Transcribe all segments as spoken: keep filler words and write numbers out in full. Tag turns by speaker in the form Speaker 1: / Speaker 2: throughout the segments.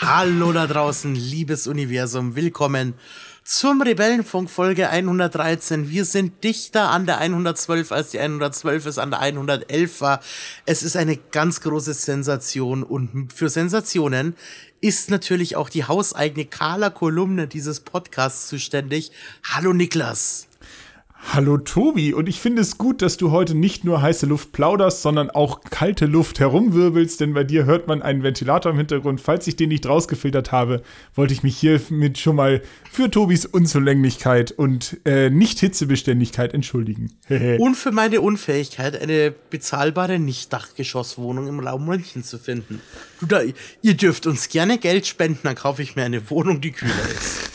Speaker 1: Hallo da draußen, liebes Universum, willkommen zum Rebellenfunk Folge hundertdreizehn. Wir sind dichter an der hundertzwölf, als die hundertzwölf es an der hundertelf war. Es ist eine ganz große Sensation und für Sensationen ist natürlich auch die hauseigene Carla-Kolumne dieses Podcasts zuständig. Hallo Niklas.
Speaker 2: Hallo Tobi, und ich finde es gut, dass du heute nicht nur heiße Luft plauderst, sondern auch kalte Luft herumwirbelst, denn bei dir hört man einen Ventilator im Hintergrund. Falls ich den nicht rausgefiltert habe, wollte ich mich hiermit schon mal für Tobis Unzulänglichkeit und äh, Nicht-Hitzebeständigkeit entschuldigen.
Speaker 1: Und für meine Unfähigkeit, eine bezahlbare Nicht-Dachgeschosswohnung im Raum München zu finden. Du da, ihr dürft uns gerne Geld spenden, dann kaufe ich mir eine Wohnung, die kühler ist.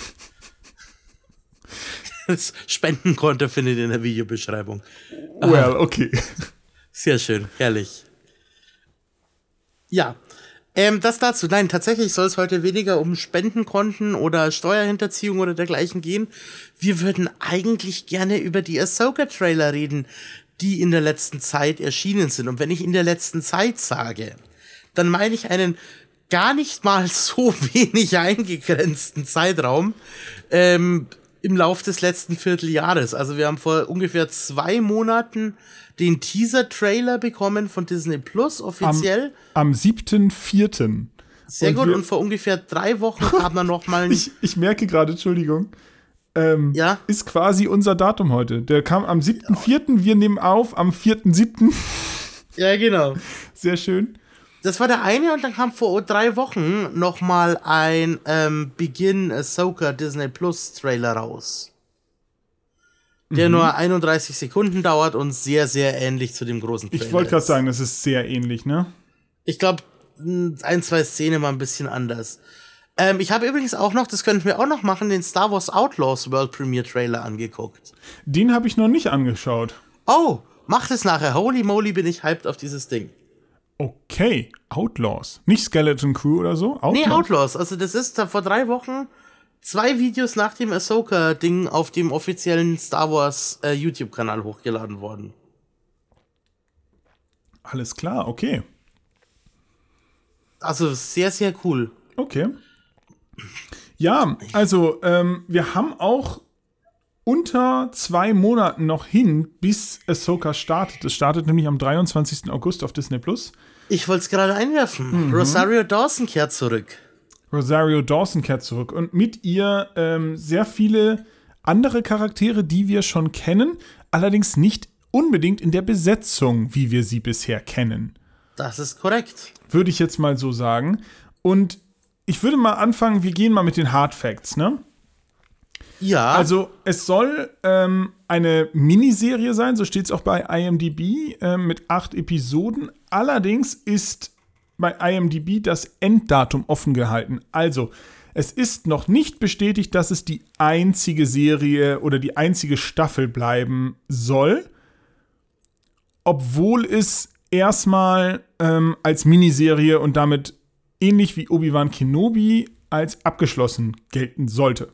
Speaker 1: Das Spendenkonto findet ihr in der Videobeschreibung.
Speaker 2: Well, okay.
Speaker 1: Sehr schön, herrlich. Ja, ähm, das dazu. Nein, tatsächlich soll es heute weniger um Spendenkonten oder Steuerhinterziehung oder dergleichen gehen. Wir würden eigentlich gerne über die Ahsoka-Trailer reden, die in der letzten Zeit erschienen sind. Und wenn ich in der letzten Zeit sage, dann meine ich einen gar nicht mal so wenig eingegrenzten Zeitraum, ähm, im Lauf des letzten Vierteljahres. Also wir haben vor ungefähr zwei Monaten den Teaser-Trailer bekommen von Disney Plus offiziell.
Speaker 2: Am, am siebten vierten
Speaker 1: Sehr und gut, wir, und vor ungefähr drei Wochen kam dann noch mal ein
Speaker 2: ich, ich merke gerade, Entschuldigung, ähm,
Speaker 1: ja?
Speaker 2: ist quasi unser Datum heute. Der kam am siebten vierten, wir nehmen auf am vierten siebten
Speaker 1: Ja, genau.
Speaker 2: Sehr schön.
Speaker 1: Das war der eine, und dann kam vor drei Wochen noch mal ein ähm, Begin Ahsoka Disney Plus Trailer raus. Der mhm. nur einunddreißig Sekunden dauert und sehr, sehr ähnlich zu dem großen Trailer.
Speaker 2: Ich wollte gerade sagen, das ist sehr ähnlich, ne?
Speaker 1: Ich glaube, ein, zwei Szenen mal ein bisschen anders. Ähm, ich habe übrigens auch noch, das könnten wir auch noch machen, den Star Wars Outlaws World Premiere Trailer angeguckt.
Speaker 2: Den habe ich noch nicht angeschaut.
Speaker 1: Oh, macht es nachher. Holy moly, bin ich hyped auf dieses Ding.
Speaker 2: Okay, Outlaws. Nicht Skeleton Crew oder so?
Speaker 1: Outlaws? Nee, Outlaws. Also das ist da vor drei Wochen zwei Videos nach dem Ahsoka-Ding auf dem offiziellen Star Wars äh, YouTube-Kanal hochgeladen worden.
Speaker 2: Alles klar, okay.
Speaker 1: Also sehr, sehr cool.
Speaker 2: Okay. Ja, also ähm, wir haben auch unter zwei Monaten noch hin, bis Ahsoka startet. Es startet nämlich am dreiundzwanzigsten August auf Disney Plus.
Speaker 1: Ich wollte es gerade einwerfen. Mhm. Rosario Dawson kehrt zurück.
Speaker 2: Rosario Dawson kehrt zurück. Und mit ihr ähm, sehr viele andere Charaktere, die wir schon kennen, allerdings nicht unbedingt in der Besetzung, wie wir sie bisher kennen.
Speaker 1: Das ist korrekt.
Speaker 2: Würde ich jetzt mal so sagen. Und ich würde mal anfangen, wir gehen mal mit den Hard Facts, ne?
Speaker 1: Ja.
Speaker 2: Also es soll ähm, eine Miniserie sein, so steht es auch bei I M D B, äh, mit acht Episoden. Allerdings ist bei I M D B das Enddatum offen gehalten. Also es ist noch nicht bestätigt, dass es die einzige Serie oder die einzige Staffel bleiben soll, obwohl es erstmal ähm, als Miniserie und damit ähnlich wie Obi-Wan Kenobi als abgeschlossen gelten sollte.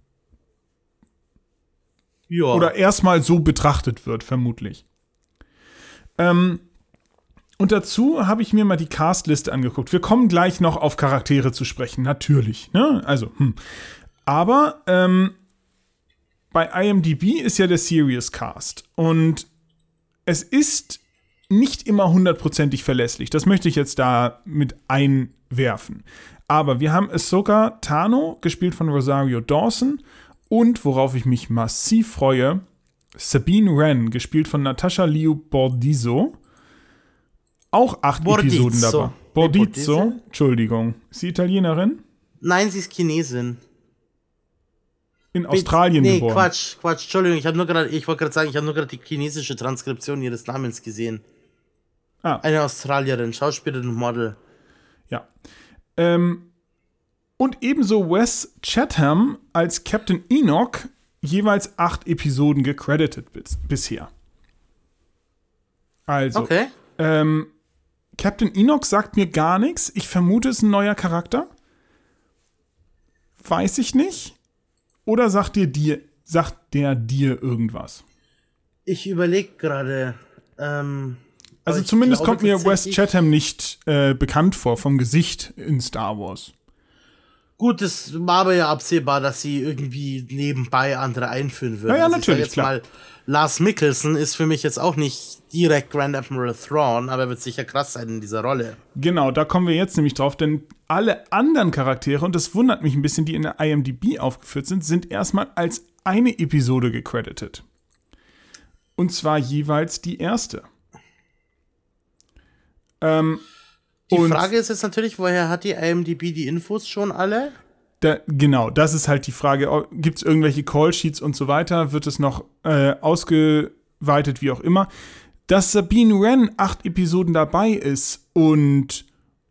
Speaker 2: Ja. Oder erstmal so betrachtet wird, vermutlich. Ähm, und dazu habe ich mir mal die Castliste angeguckt. Wir kommen gleich noch auf Charaktere zu sprechen, natürlich. Ne? Also, hm. Aber ähm, bei I M D B ist ja der Serious Cast. Und es ist nicht immer hundertprozentig verlässlich. Das möchte ich jetzt da mit einwerfen. Aber wir haben Ahsoka Tano, gespielt von Rosario Dawson. Und, worauf ich mich massiv freue, Sabine Wren, gespielt von Natascha Liu Bordizzo. Auch acht Bordizzo. Episoden dabei. Bordizzo, hey, Entschuldigung. Ist sie Italienerin?
Speaker 1: Nein, sie ist Chinesin.
Speaker 2: In Australien
Speaker 1: nee,
Speaker 2: geboren.
Speaker 1: Nee, Quatsch, Quatsch, Entschuldigung. Ich, ich wollte gerade sagen, ich habe nur gerade die chinesische Transkription ihres Namens gesehen. Ah. Eine Australierin, Schauspielerin und Model.
Speaker 2: Ja. Ähm, Und ebenso Wes Chatham als Captain Enoch, jeweils acht Episoden gecredited bis, bisher. Also,
Speaker 1: okay.
Speaker 2: ähm, Captain Enoch sagt mir gar nichts. Ich vermute, es ist ein neuer Charakter. Weiß ich nicht. Oder sagt dir dir, sagt der dir irgendwas?
Speaker 1: Ich überlege gerade. Ähm,
Speaker 2: also zumindest kommt mir Wes Chatham nicht äh, bekannt vor, vom Gesicht in Star Wars.
Speaker 1: Gut, es war aber ja absehbar, dass sie irgendwie nebenbei andere einführen würden.
Speaker 2: Ja, ja,
Speaker 1: also
Speaker 2: natürlich,
Speaker 1: ich sag jetzt
Speaker 2: klar.
Speaker 1: mal, Lars Mikkelsen ist für mich jetzt auch nicht direkt Grand Admiral Thrawn, aber er wird sicher krass sein in dieser Rolle.
Speaker 2: Genau, da kommen wir jetzt nämlich drauf, denn alle anderen Charaktere, und das wundert mich ein bisschen, die in der I M D B aufgeführt sind, sind erstmal als eine Episode gecredited. Und zwar jeweils die erste. Ähm,
Speaker 1: Die
Speaker 2: und
Speaker 1: Frage ist jetzt natürlich, woher hat die I M D B die Infos schon alle?
Speaker 2: Da, genau, das ist halt die Frage. Gibt es irgendwelche Callsheets und so weiter? Wird es noch äh, ausgeweitet, wie auch immer? Dass Sabine Wren acht Episoden dabei ist und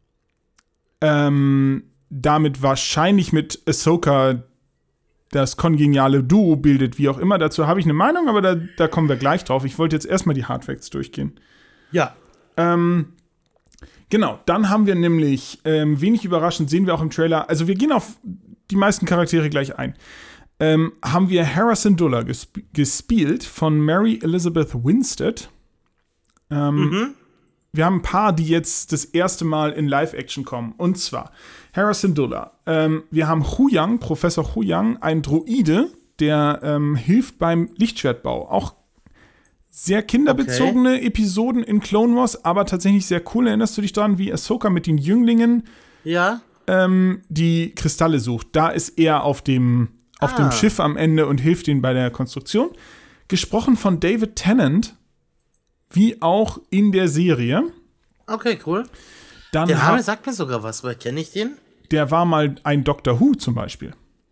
Speaker 2: ähm, damit wahrscheinlich mit Ahsoka das kongeniale Duo bildet, wie auch immer. Dazu habe ich eine Meinung, aber da, da kommen wir gleich drauf. Ich wollte jetzt erstmal die Hardfacts durchgehen.
Speaker 1: Ja.
Speaker 2: Ähm, Genau, dann haben wir nämlich, ähm, wenig überraschend, sehen wir auch im Trailer, also wir gehen auf die meisten Charaktere gleich ein, ähm, haben wir Hera Syndulla gesp- gespielt von Mary Elizabeth Winstead. Ähm,
Speaker 1: Mhm.
Speaker 2: Wir haben ein paar, die jetzt das erste Mal in Live-Action kommen. Und zwar Hera Syndulla. Ähm, wir haben Huyang, Professor Huyang, ein Droide, der ähm, hilft beim Lichtschwertbau. Auch sehr kinderbezogene okay. Episoden in Clone Wars, aber tatsächlich sehr cool. Erinnerst du dich daran, wie Ahsoka mit den Jünglingen
Speaker 1: ja.
Speaker 2: ähm, die Kristalle sucht? Da ist er auf dem, auf
Speaker 1: ah.
Speaker 2: dem Schiff am Ende und hilft ihnen bei der Konstruktion. Gesprochen von David Tennant, wie auch in der Serie.
Speaker 1: Okay, cool.
Speaker 2: Dann
Speaker 1: der Name
Speaker 2: ha-
Speaker 1: sagt mir sogar was, woher kenne ich den?
Speaker 2: Der war mal ein Doctor Who zum Beispiel.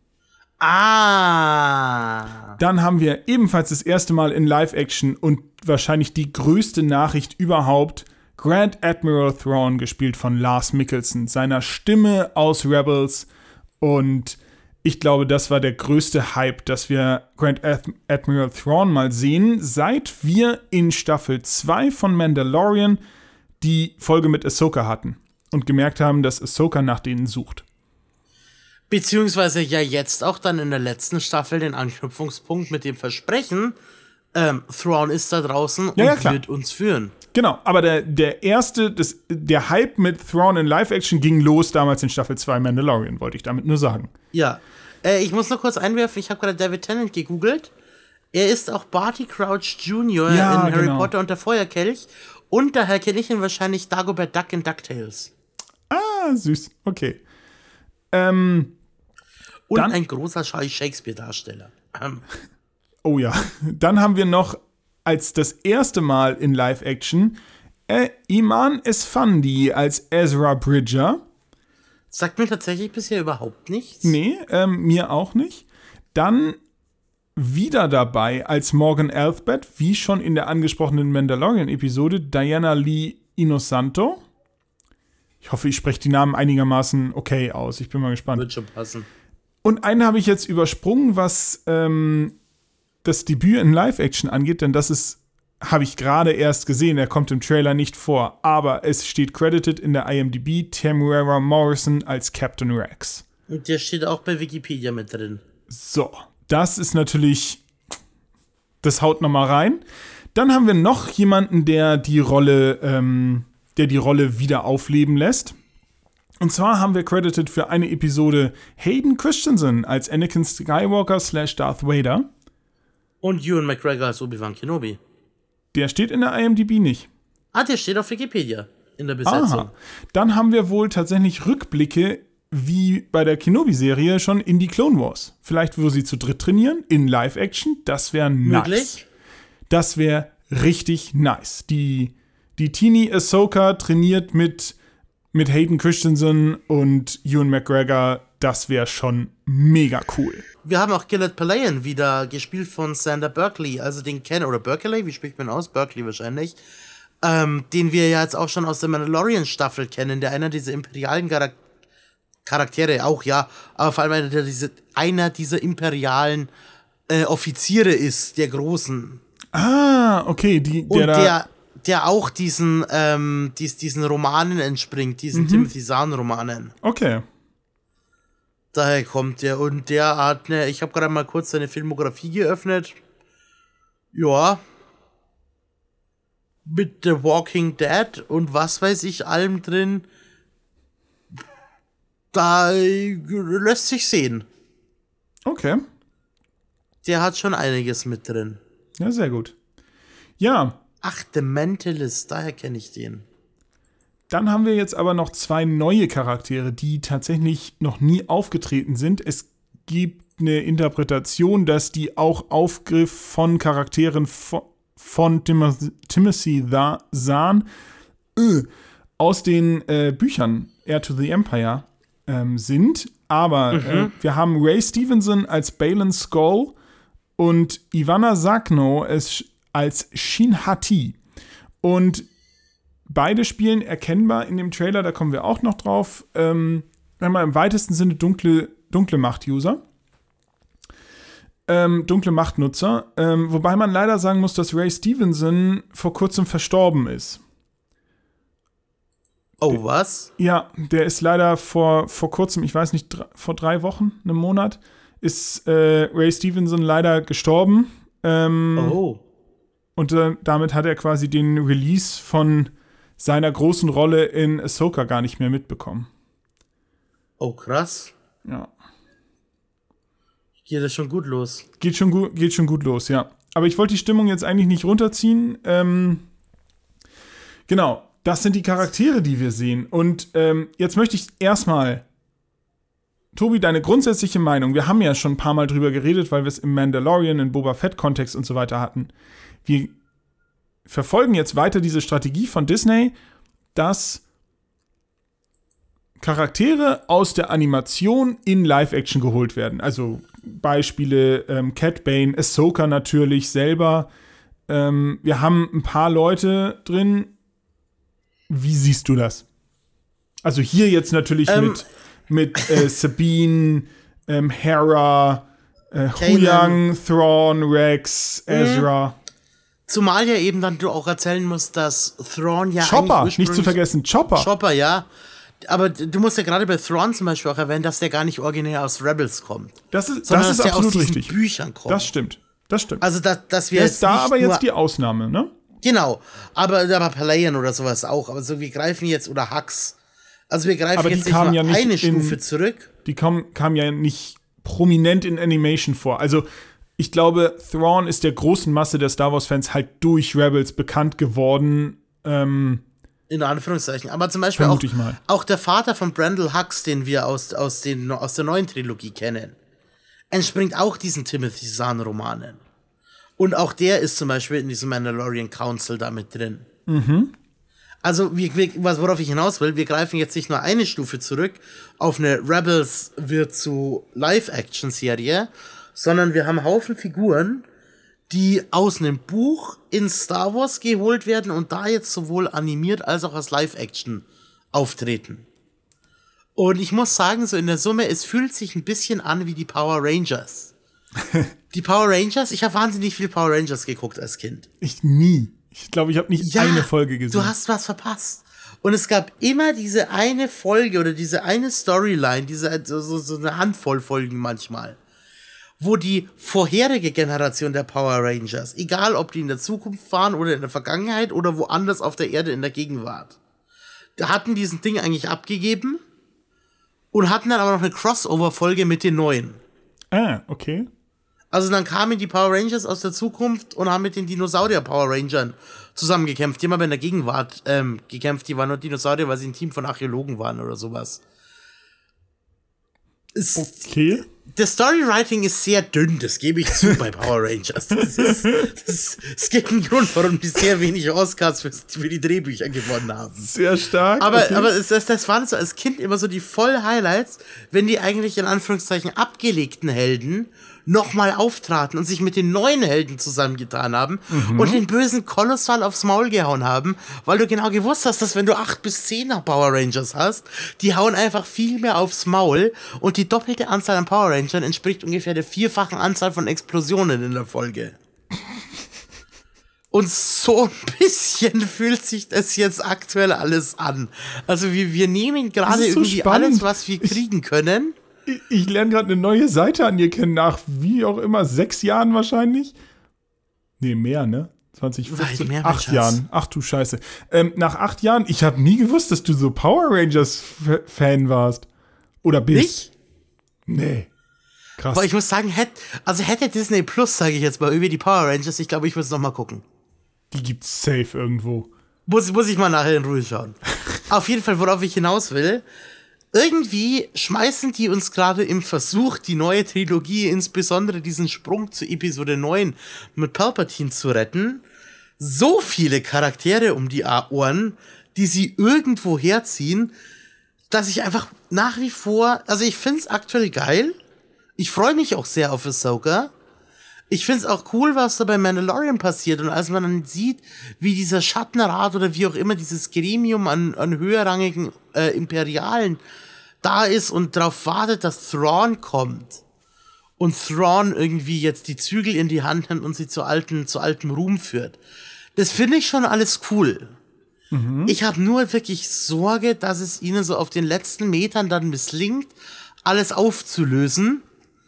Speaker 1: Ah.
Speaker 2: Dann haben wir ebenfalls das erste Mal in Live-Action und wahrscheinlich die größte Nachricht überhaupt, Grand Admiral Thrawn, gespielt von Lars Mikkelsen, seiner Stimme aus Rebels. Und ich glaube, das war der größte Hype, dass wir Grand Ad- Admiral Thrawn mal sehen, seit wir in Staffel zwei von Mandalorian die Folge mit Ahsoka hatten und gemerkt haben, dass Ahsoka nach denen sucht.
Speaker 1: Beziehungsweise ja jetzt auch dann in der letzten Staffel den Anknüpfungspunkt mit dem Versprechen, ähm, Thrawn ist da draußen
Speaker 2: Ja, ja,
Speaker 1: und
Speaker 2: klar.
Speaker 1: wird uns führen.
Speaker 2: Genau, aber der, der erste, das, der Hype mit Thrawn in Live-Action ging los damals in Staffel zwei Mandalorian, wollte ich damit nur sagen.
Speaker 1: Ja. Äh, ich muss noch kurz einwerfen, ich habe gerade David Tennant gegoogelt. Er ist auch Barty Crouch Junior
Speaker 2: Ja,
Speaker 1: in Harry
Speaker 2: genau.
Speaker 1: Potter und der Feuerkelch. Und daher kenne ich ihn wahrscheinlich Dagobert Duck in DuckTales.
Speaker 2: Ah, süß, okay. Ähm,
Speaker 1: Und
Speaker 2: Dann-
Speaker 1: ein großer Shakespeare-Darsteller. Ähm,
Speaker 2: oh ja, dann haben wir noch als das erste Mal in Live-Action äh, Iman Esfandi als Ezra Bridger.
Speaker 1: sagt mir tatsächlich bisher überhaupt nichts.
Speaker 2: Nee, ähm, mir auch nicht. Dann wieder dabei als Morgan Elsbeth, wie schon in der angesprochenen Mandalorian-Episode, Diana Lee Inosanto. Ich hoffe, ich spreche die Namen einigermaßen okay aus. Ich bin mal gespannt.
Speaker 1: Wird schon passen.
Speaker 2: Und einen habe ich jetzt übersprungen, was ähm, das Debüt in Live-Action angeht, denn das ist, habe ich gerade erst gesehen, er kommt im Trailer nicht vor, aber es steht credited in der I M D B Temuera Morrison als Captain Rex.
Speaker 1: Und der steht auch bei Wikipedia mit drin.
Speaker 2: So, das ist natürlich, das haut nochmal rein. Dann haben wir noch jemanden, der die Rolle, ähm, der die Rolle wieder aufleben lässt. Und zwar haben wir credited für eine Episode Hayden Christensen als Anakin Skywalker slash Darth Vader.
Speaker 1: Und Ewan McGregor als Obi-Wan Kenobi.
Speaker 2: Der steht in der I M D B nicht.
Speaker 1: Ah, der steht auf Wikipedia in der Besetzung.
Speaker 2: Aha. Dann haben wir wohl tatsächlich Rückblicke, wie bei der Kenobi-Serie, schon in die Clone Wars. Vielleicht, wo sie zu dritt trainieren, in Live-Action. Das wäre nice.
Speaker 1: Möglich?
Speaker 2: Das wäre richtig nice. Die, die Teenie Ahsoka trainiert mit, mit Hayden Christensen und Ewan McGregor. Das wäre schon mega cool.
Speaker 1: Wir haben auch Gillard Palayan wieder, gespielt von Sander Berkeley, also den kennen, oder Berkeley, wie spricht man aus? Berkeley wahrscheinlich. Ähm, den wir ja jetzt auch schon aus der Mandalorian-Staffel kennen, der einer dieser imperialen Charak- Charaktere, auch ja, aber vor allem einer, der diese, einer dieser imperialen äh, Offiziere ist, der Großen.
Speaker 2: Ah, okay. Die, der
Speaker 1: Und
Speaker 2: da,
Speaker 1: der, der auch diesen, ähm, dies, diesen Romanen entspringt, diesen
Speaker 2: Mhm.
Speaker 1: Timothy Zahn-Romanen.
Speaker 2: Okay.
Speaker 1: Daher kommt der. Und der hat ne, ich habe gerade mal kurz seine Filmografie geöffnet. Ja. Mit The Walking Dead und was weiß ich allem drin. Da lässt sich sehen.
Speaker 2: Okay.
Speaker 1: Der hat schon einiges mit drin.
Speaker 2: Ja, sehr gut. Ja.
Speaker 1: Ach, The Mentalist, daher kenne ich den.
Speaker 2: Dann haben wir jetzt aber noch zwei neue Charaktere, die tatsächlich noch nie aufgetreten sind. Es gibt eine Interpretation, dass die auch Aufgriff von Charakteren von, von Tim- Timothy Zahn äh, aus den äh, Büchern Heir to the Empire ähm, sind. Aber mhm. äh, wir haben Ray Stevenson als Balin Skull und Ivana Sagno als, als Shin Hati. Und beide spielen erkennbar in dem Trailer, da kommen wir auch noch drauf, ähm, einmal im weitesten Sinne dunkle, dunkle Macht-User. Ähm, dunkle Machtnutzer. Ähm, wobei man leider sagen muss, dass Ray Stevenson vor kurzem verstorben ist.
Speaker 1: Oh, was?
Speaker 2: Ja, der ist leider vor, vor kurzem, ich weiß nicht, dr- vor drei Wochen, einem Monat, ist äh, Ray Stevenson leider gestorben. Ähm,
Speaker 1: oh.
Speaker 2: Und äh, damit hat er quasi den Release von seiner großen Rolle in Ahsoka gar nicht mehr mitbekommen.
Speaker 1: Oh, krass.
Speaker 2: Ja.
Speaker 1: Geht das schon gut los?
Speaker 2: Geht schon gut, geht schon gut los, ja. Aber ich wollte die Stimmung jetzt eigentlich nicht runterziehen. Ähm, genau, das sind die Charaktere, die wir sehen. Und ähm, jetzt möchte ich erstmal, Tobi, deine grundsätzliche Meinung. Wir haben ja schon ein paar Mal drüber geredet, weil wir es im Mandalorian, in Boba Fett-Kontext und so weiter hatten. Wir verfolgen jetzt weiter diese Strategie von Disney, dass Charaktere aus der Animation in Live-Action geholt werden. Also Beispiele ähm, Cat Bane, Ahsoka natürlich selber. Ähm, wir haben ein paar Leute drin. Wie siehst du das? Also hier jetzt natürlich ähm, mit, mit äh, Sabine, ähm, Hera, äh, Huyang, Thrawn, Rex, Ezra. Mhm.
Speaker 1: Zumal ja eben dann du auch erzählen musst, dass Thrawn ja
Speaker 2: Chopper, nicht zu vergessen, Chopper.
Speaker 1: Chopper, ja. Aber du musst ja gerade bei Thrawn zum Beispiel auch erwähnen, dass der gar nicht originär aus Rebels kommt.
Speaker 2: Das ist,
Speaker 1: sondern
Speaker 2: das ist
Speaker 1: dass
Speaker 2: absolut
Speaker 1: der aus diesen
Speaker 2: richtig.
Speaker 1: Büchern kommt.
Speaker 2: Das stimmt, das stimmt.
Speaker 1: Also, dass, dass wir
Speaker 2: der
Speaker 1: jetzt
Speaker 2: ist da
Speaker 1: nicht
Speaker 2: aber
Speaker 1: nur,
Speaker 2: jetzt die Ausnahme, ne?
Speaker 1: Genau, aber, aber Palayan oder sowas auch. Aber so, wir greifen jetzt, oder Hux. Also wir greifen
Speaker 2: aber
Speaker 1: jetzt
Speaker 2: die
Speaker 1: nicht nur
Speaker 2: ja nicht
Speaker 1: eine
Speaker 2: in,
Speaker 1: Stufe zurück.
Speaker 2: Die kamen kam ja nicht prominent in Animation vor. Also ich glaube, Thrawn ist der großen Masse der Star Wars-Fans halt durch Rebels bekannt geworden. Ähm,
Speaker 1: in Anführungszeichen. Aber zum Beispiel auch, auch der Vater von Brandel Hux, den wir aus, aus, den, aus der neuen Trilogie kennen, entspringt auch diesen Timothy Zahn-Romanen. Und auch der ist zum Beispiel in diesem Mandalorian Council da mit drin.
Speaker 2: Mhm.
Speaker 1: Also, wir, wir, worauf ich hinaus will, wir greifen jetzt nicht nur eine Stufe zurück auf eine Rebels wird zu Live-Action-Serie, sondern wir haben Haufen Figuren, die aus einem Buch in Star Wars geholt werden und da jetzt sowohl animiert als auch als Live-Action auftreten. Und ich muss sagen, so in der Summe, es fühlt sich ein bisschen an wie die Power Rangers. Die Power Rangers, ich habe wahnsinnig viel Power Rangers geguckt als Kind.
Speaker 2: Ich nie. Ich glaube, ich habe nicht
Speaker 1: ja,
Speaker 2: eine Folge gesehen.
Speaker 1: Du hast was verpasst. Und es gab immer diese eine Folge oder diese eine Storyline, diese so, so, so eine Handvoll Folgen manchmal, wo die vorherige Generation der Power Rangers, egal ob die in der Zukunft waren oder in der Vergangenheit oder woanders auf der Erde in der Gegenwart, da hatten diesen Ding eigentlich abgegeben und hatten dann aber noch eine Crossover-Folge mit den neuen.
Speaker 2: Ah, okay.
Speaker 1: Also dann kamen die Power Rangers aus der Zukunft und haben mit den Dinosaurier-Power Rangern zusammengekämpft. Die haben aber in der Gegenwart ähm, gekämpft. Die waren nur Dinosaurier, weil sie ein Team von Archäologen waren oder sowas. Es,
Speaker 2: okay.
Speaker 1: Das Storywriting ist sehr dünn, das gebe ich zu bei Power Rangers. Das ist, das, es gibt einen Grund, warum die sehr wenig Oscars für, für die Drehbücher gewonnen haben.
Speaker 2: Sehr stark.
Speaker 1: Aber,
Speaker 2: okay.
Speaker 1: aber es, das, das waren so als Kind immer so die Voll-Highlights, wenn die eigentlich in Anführungszeichen abgelegten Helden nochmal auftraten und sich mit den neuen Helden zusammengetan haben mhm. und den bösen kolossal aufs Maul gehauen haben, weil du genau gewusst hast, dass wenn du acht bis zehn Power Rangers hast, die hauen einfach viel mehr aufs Maul und die doppelte Anzahl an Power Rangern entspricht ungefähr der vierfachen Anzahl von Explosionen in der Folge. Und so ein bisschen fühlt sich das jetzt aktuell alles an. Also wir, wir nehmen gerade so irgendwie spannend. alles, was wir kriegen können.
Speaker 2: Ich, ich lerne gerade eine neue Seite an dir kennen, nach wie auch immer, sechs Jahren wahrscheinlich. Nee, mehr, ne? zwanzig fünfzehn, mehr, acht Jahren. Ach du Scheiße. Ähm, nach acht Jahren, ich habe nie gewusst, dass du so Power Rangers-Fan warst. Oder bis.
Speaker 1: Nicht?
Speaker 2: Nee. Krass.
Speaker 1: Aber ich muss sagen, hätt, also hätte Disney Plus, sage ich jetzt mal, über die Power Rangers, ich glaube, ich würde es nochmal gucken.
Speaker 2: Die gibt's safe irgendwo.
Speaker 1: Muss, muss ich mal nachher in Ruhe schauen. Auf jeden Fall, worauf ich hinaus will, irgendwie schmeißen die uns gerade im Versuch, die neue Trilogie, insbesondere diesen Sprung zu Episode neun mit Palpatine zu retten, so viele Charaktere um die Ohren, die sie irgendwo herziehen, dass ich einfach nach wie vor, also ich find's aktuell geil. Ich freue mich auch sehr auf Ahsoka. Ich find's auch cool, was da bei Mandalorian passiert. Und als man dann sieht, wie dieser Schattenrat oder wie auch immer dieses Gremium an, an höherrangigen äh, Imperialen da ist und darauf wartet, dass Thrawn kommt. Und Thrawn irgendwie jetzt die Zügel in die Hand nimmt und sie zu alten, zu altem Ruhm führt. Das finde ich schon alles cool. Mhm. Ich habe nur wirklich Sorge, dass es ihnen so auf den letzten Metern dann misslingt, alles aufzulösen.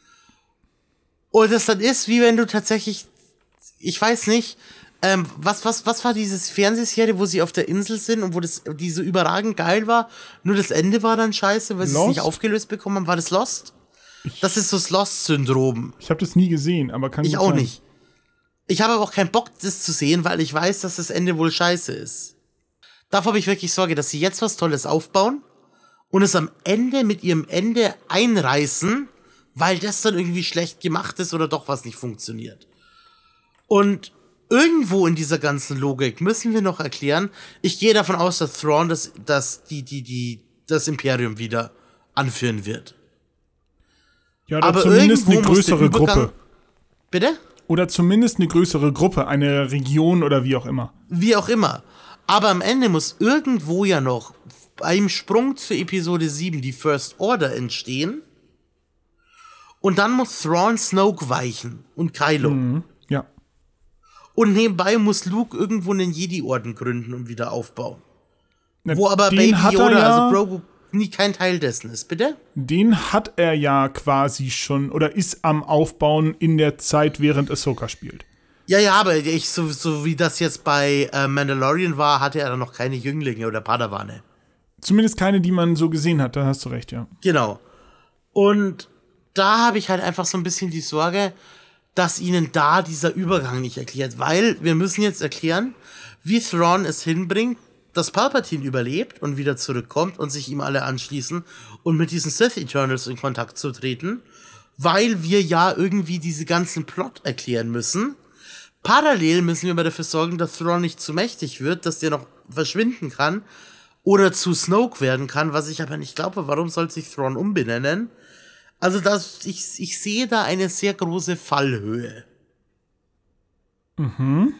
Speaker 1: Und das dann ist, wie wenn du tatsächlich, ich weiß nicht, ähm, was, was, was war dieses Fernsehserie, wo sie auf der Insel sind und wo das, die so überragend geil war, nur das Ende war dann scheiße, weil sie es nicht aufgelöst bekommen haben. War das Lost? Das ist so das Lost-Syndrom.
Speaker 2: Ich habe das nie gesehen, aber kann
Speaker 1: ich auch sein. Nicht. Ich habe aber auch keinen Bock, das zu sehen, weil ich weiß, dass das Ende wohl scheiße ist. Davor habe ich wirklich Sorge, dass sie jetzt was Tolles aufbauen und es am Ende mit ihrem Ende einreißen, weil das dann irgendwie schlecht gemacht ist oder doch was nicht funktioniert. Und irgendwo in dieser ganzen Logik müssen wir noch erklären, ich gehe davon aus, dass Thrawn das, das, die, die, die, das Imperium wieder anführen wird.
Speaker 2: Ja, oder aber zumindest eine größere Gruppe.
Speaker 1: Bitte?
Speaker 2: Oder zumindest eine größere Gruppe, eine Region oder wie auch immer.
Speaker 1: Wie auch immer. Aber am Ende muss irgendwo ja noch beim Sprung zu Episode sieben die First Order entstehen. Und dann muss Thrawn Snoke weichen und Kylo.
Speaker 2: Mhm, ja.
Speaker 1: Und nebenbei muss Luke irgendwo einen Jedi-Orden gründen und wieder aufbauen.
Speaker 2: Na,
Speaker 1: wo aber Baby Yoda, ja, also Grogu, nie kein Teil dessen ist, bitte?
Speaker 2: Den hat er ja quasi schon oder ist am Aufbauen in der Zeit, während Ahsoka spielt.
Speaker 1: Ja, ja, aber ich, so, so wie das jetzt bei äh, Mandalorian war, hatte er dann noch keine Jünglinge oder Padawane.
Speaker 2: Zumindest keine, die man so gesehen hat, da hast du recht, ja.
Speaker 1: Genau. Und da habe ich halt einfach so ein bisschen die Sorge, dass ihnen da dieser Übergang nicht erklärt. Weil wir müssen jetzt erklären, wie Thrawn es hinbringt, dass Palpatine überlebt und wieder zurückkommt und sich ihm alle anschließen und mit diesen Sith Eternals in Kontakt zu treten, weil wir ja irgendwie diese ganzen Plot erklären müssen. Parallel müssen wir aber dafür sorgen, dass Thrawn nicht zu mächtig wird, dass der noch verschwinden kann oder zu Snoke werden kann, was ich aber nicht glaube. Warum soll sich Thrawn umbenennen? Also das, ich, ich sehe da eine sehr große Fallhöhe.
Speaker 2: Mhm.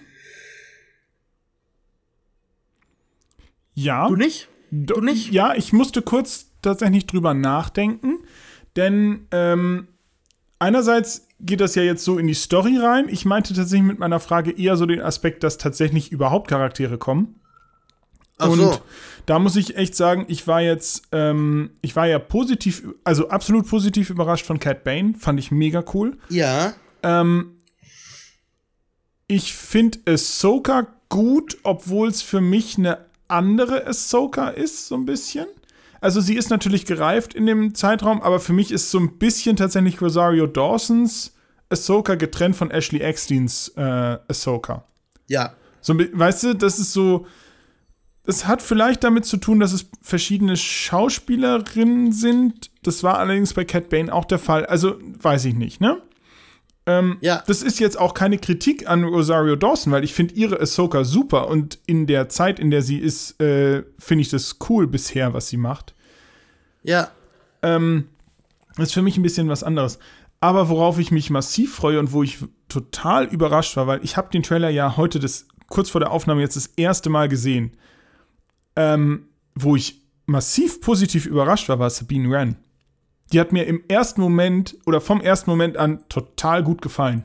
Speaker 2: Ja.
Speaker 1: Du nicht? Du nicht?
Speaker 2: Ja, ich musste kurz tatsächlich drüber nachdenken, denn ähm, einerseits geht das ja jetzt so in die Story rein. Ich meinte tatsächlich mit meiner Frage eher so den Aspekt, dass tatsächlich überhaupt Charaktere kommen.
Speaker 1: Ach
Speaker 2: und
Speaker 1: so.
Speaker 2: Da muss ich echt sagen, ich war jetzt, ähm, ich war ja positiv, also absolut positiv überrascht von Cad Bane. Fand ich mega cool.
Speaker 1: Ja.
Speaker 2: Ähm, ich finde Ahsoka gut, obwohl es für mich eine andere Ahsoka ist, so ein bisschen. Also sie ist natürlich gereift in dem Zeitraum, aber für mich ist so ein bisschen tatsächlich Rosario Dawsons Ahsoka getrennt von Ashley Ecksteins äh, Ahsoka.
Speaker 1: Ja.
Speaker 2: So, weißt du, das ist so, es hat vielleicht damit zu tun, dass es verschiedene Schauspielerinnen sind. Das war allerdings bei Cad Bane auch der Fall. Also, weiß ich nicht, ne? Ähm,
Speaker 1: ja.
Speaker 2: Das ist jetzt auch keine Kritik an Rosario Dawson, weil ich finde ihre Ahsoka super und in der Zeit, in der sie ist, äh, finde ich das cool bisher, was sie macht.
Speaker 1: Ja.
Speaker 2: Ähm, das ist für mich ein bisschen was anderes. Aber worauf ich mich massiv freue und wo ich total überrascht war, weil ich habe den Trailer ja heute, das, kurz vor der Aufnahme, jetzt das erste Mal gesehen. Ähm, wo ich massiv positiv überrascht war, war Sabine Wren. Die hat mir im ersten Moment oder vom ersten Moment an total gut gefallen.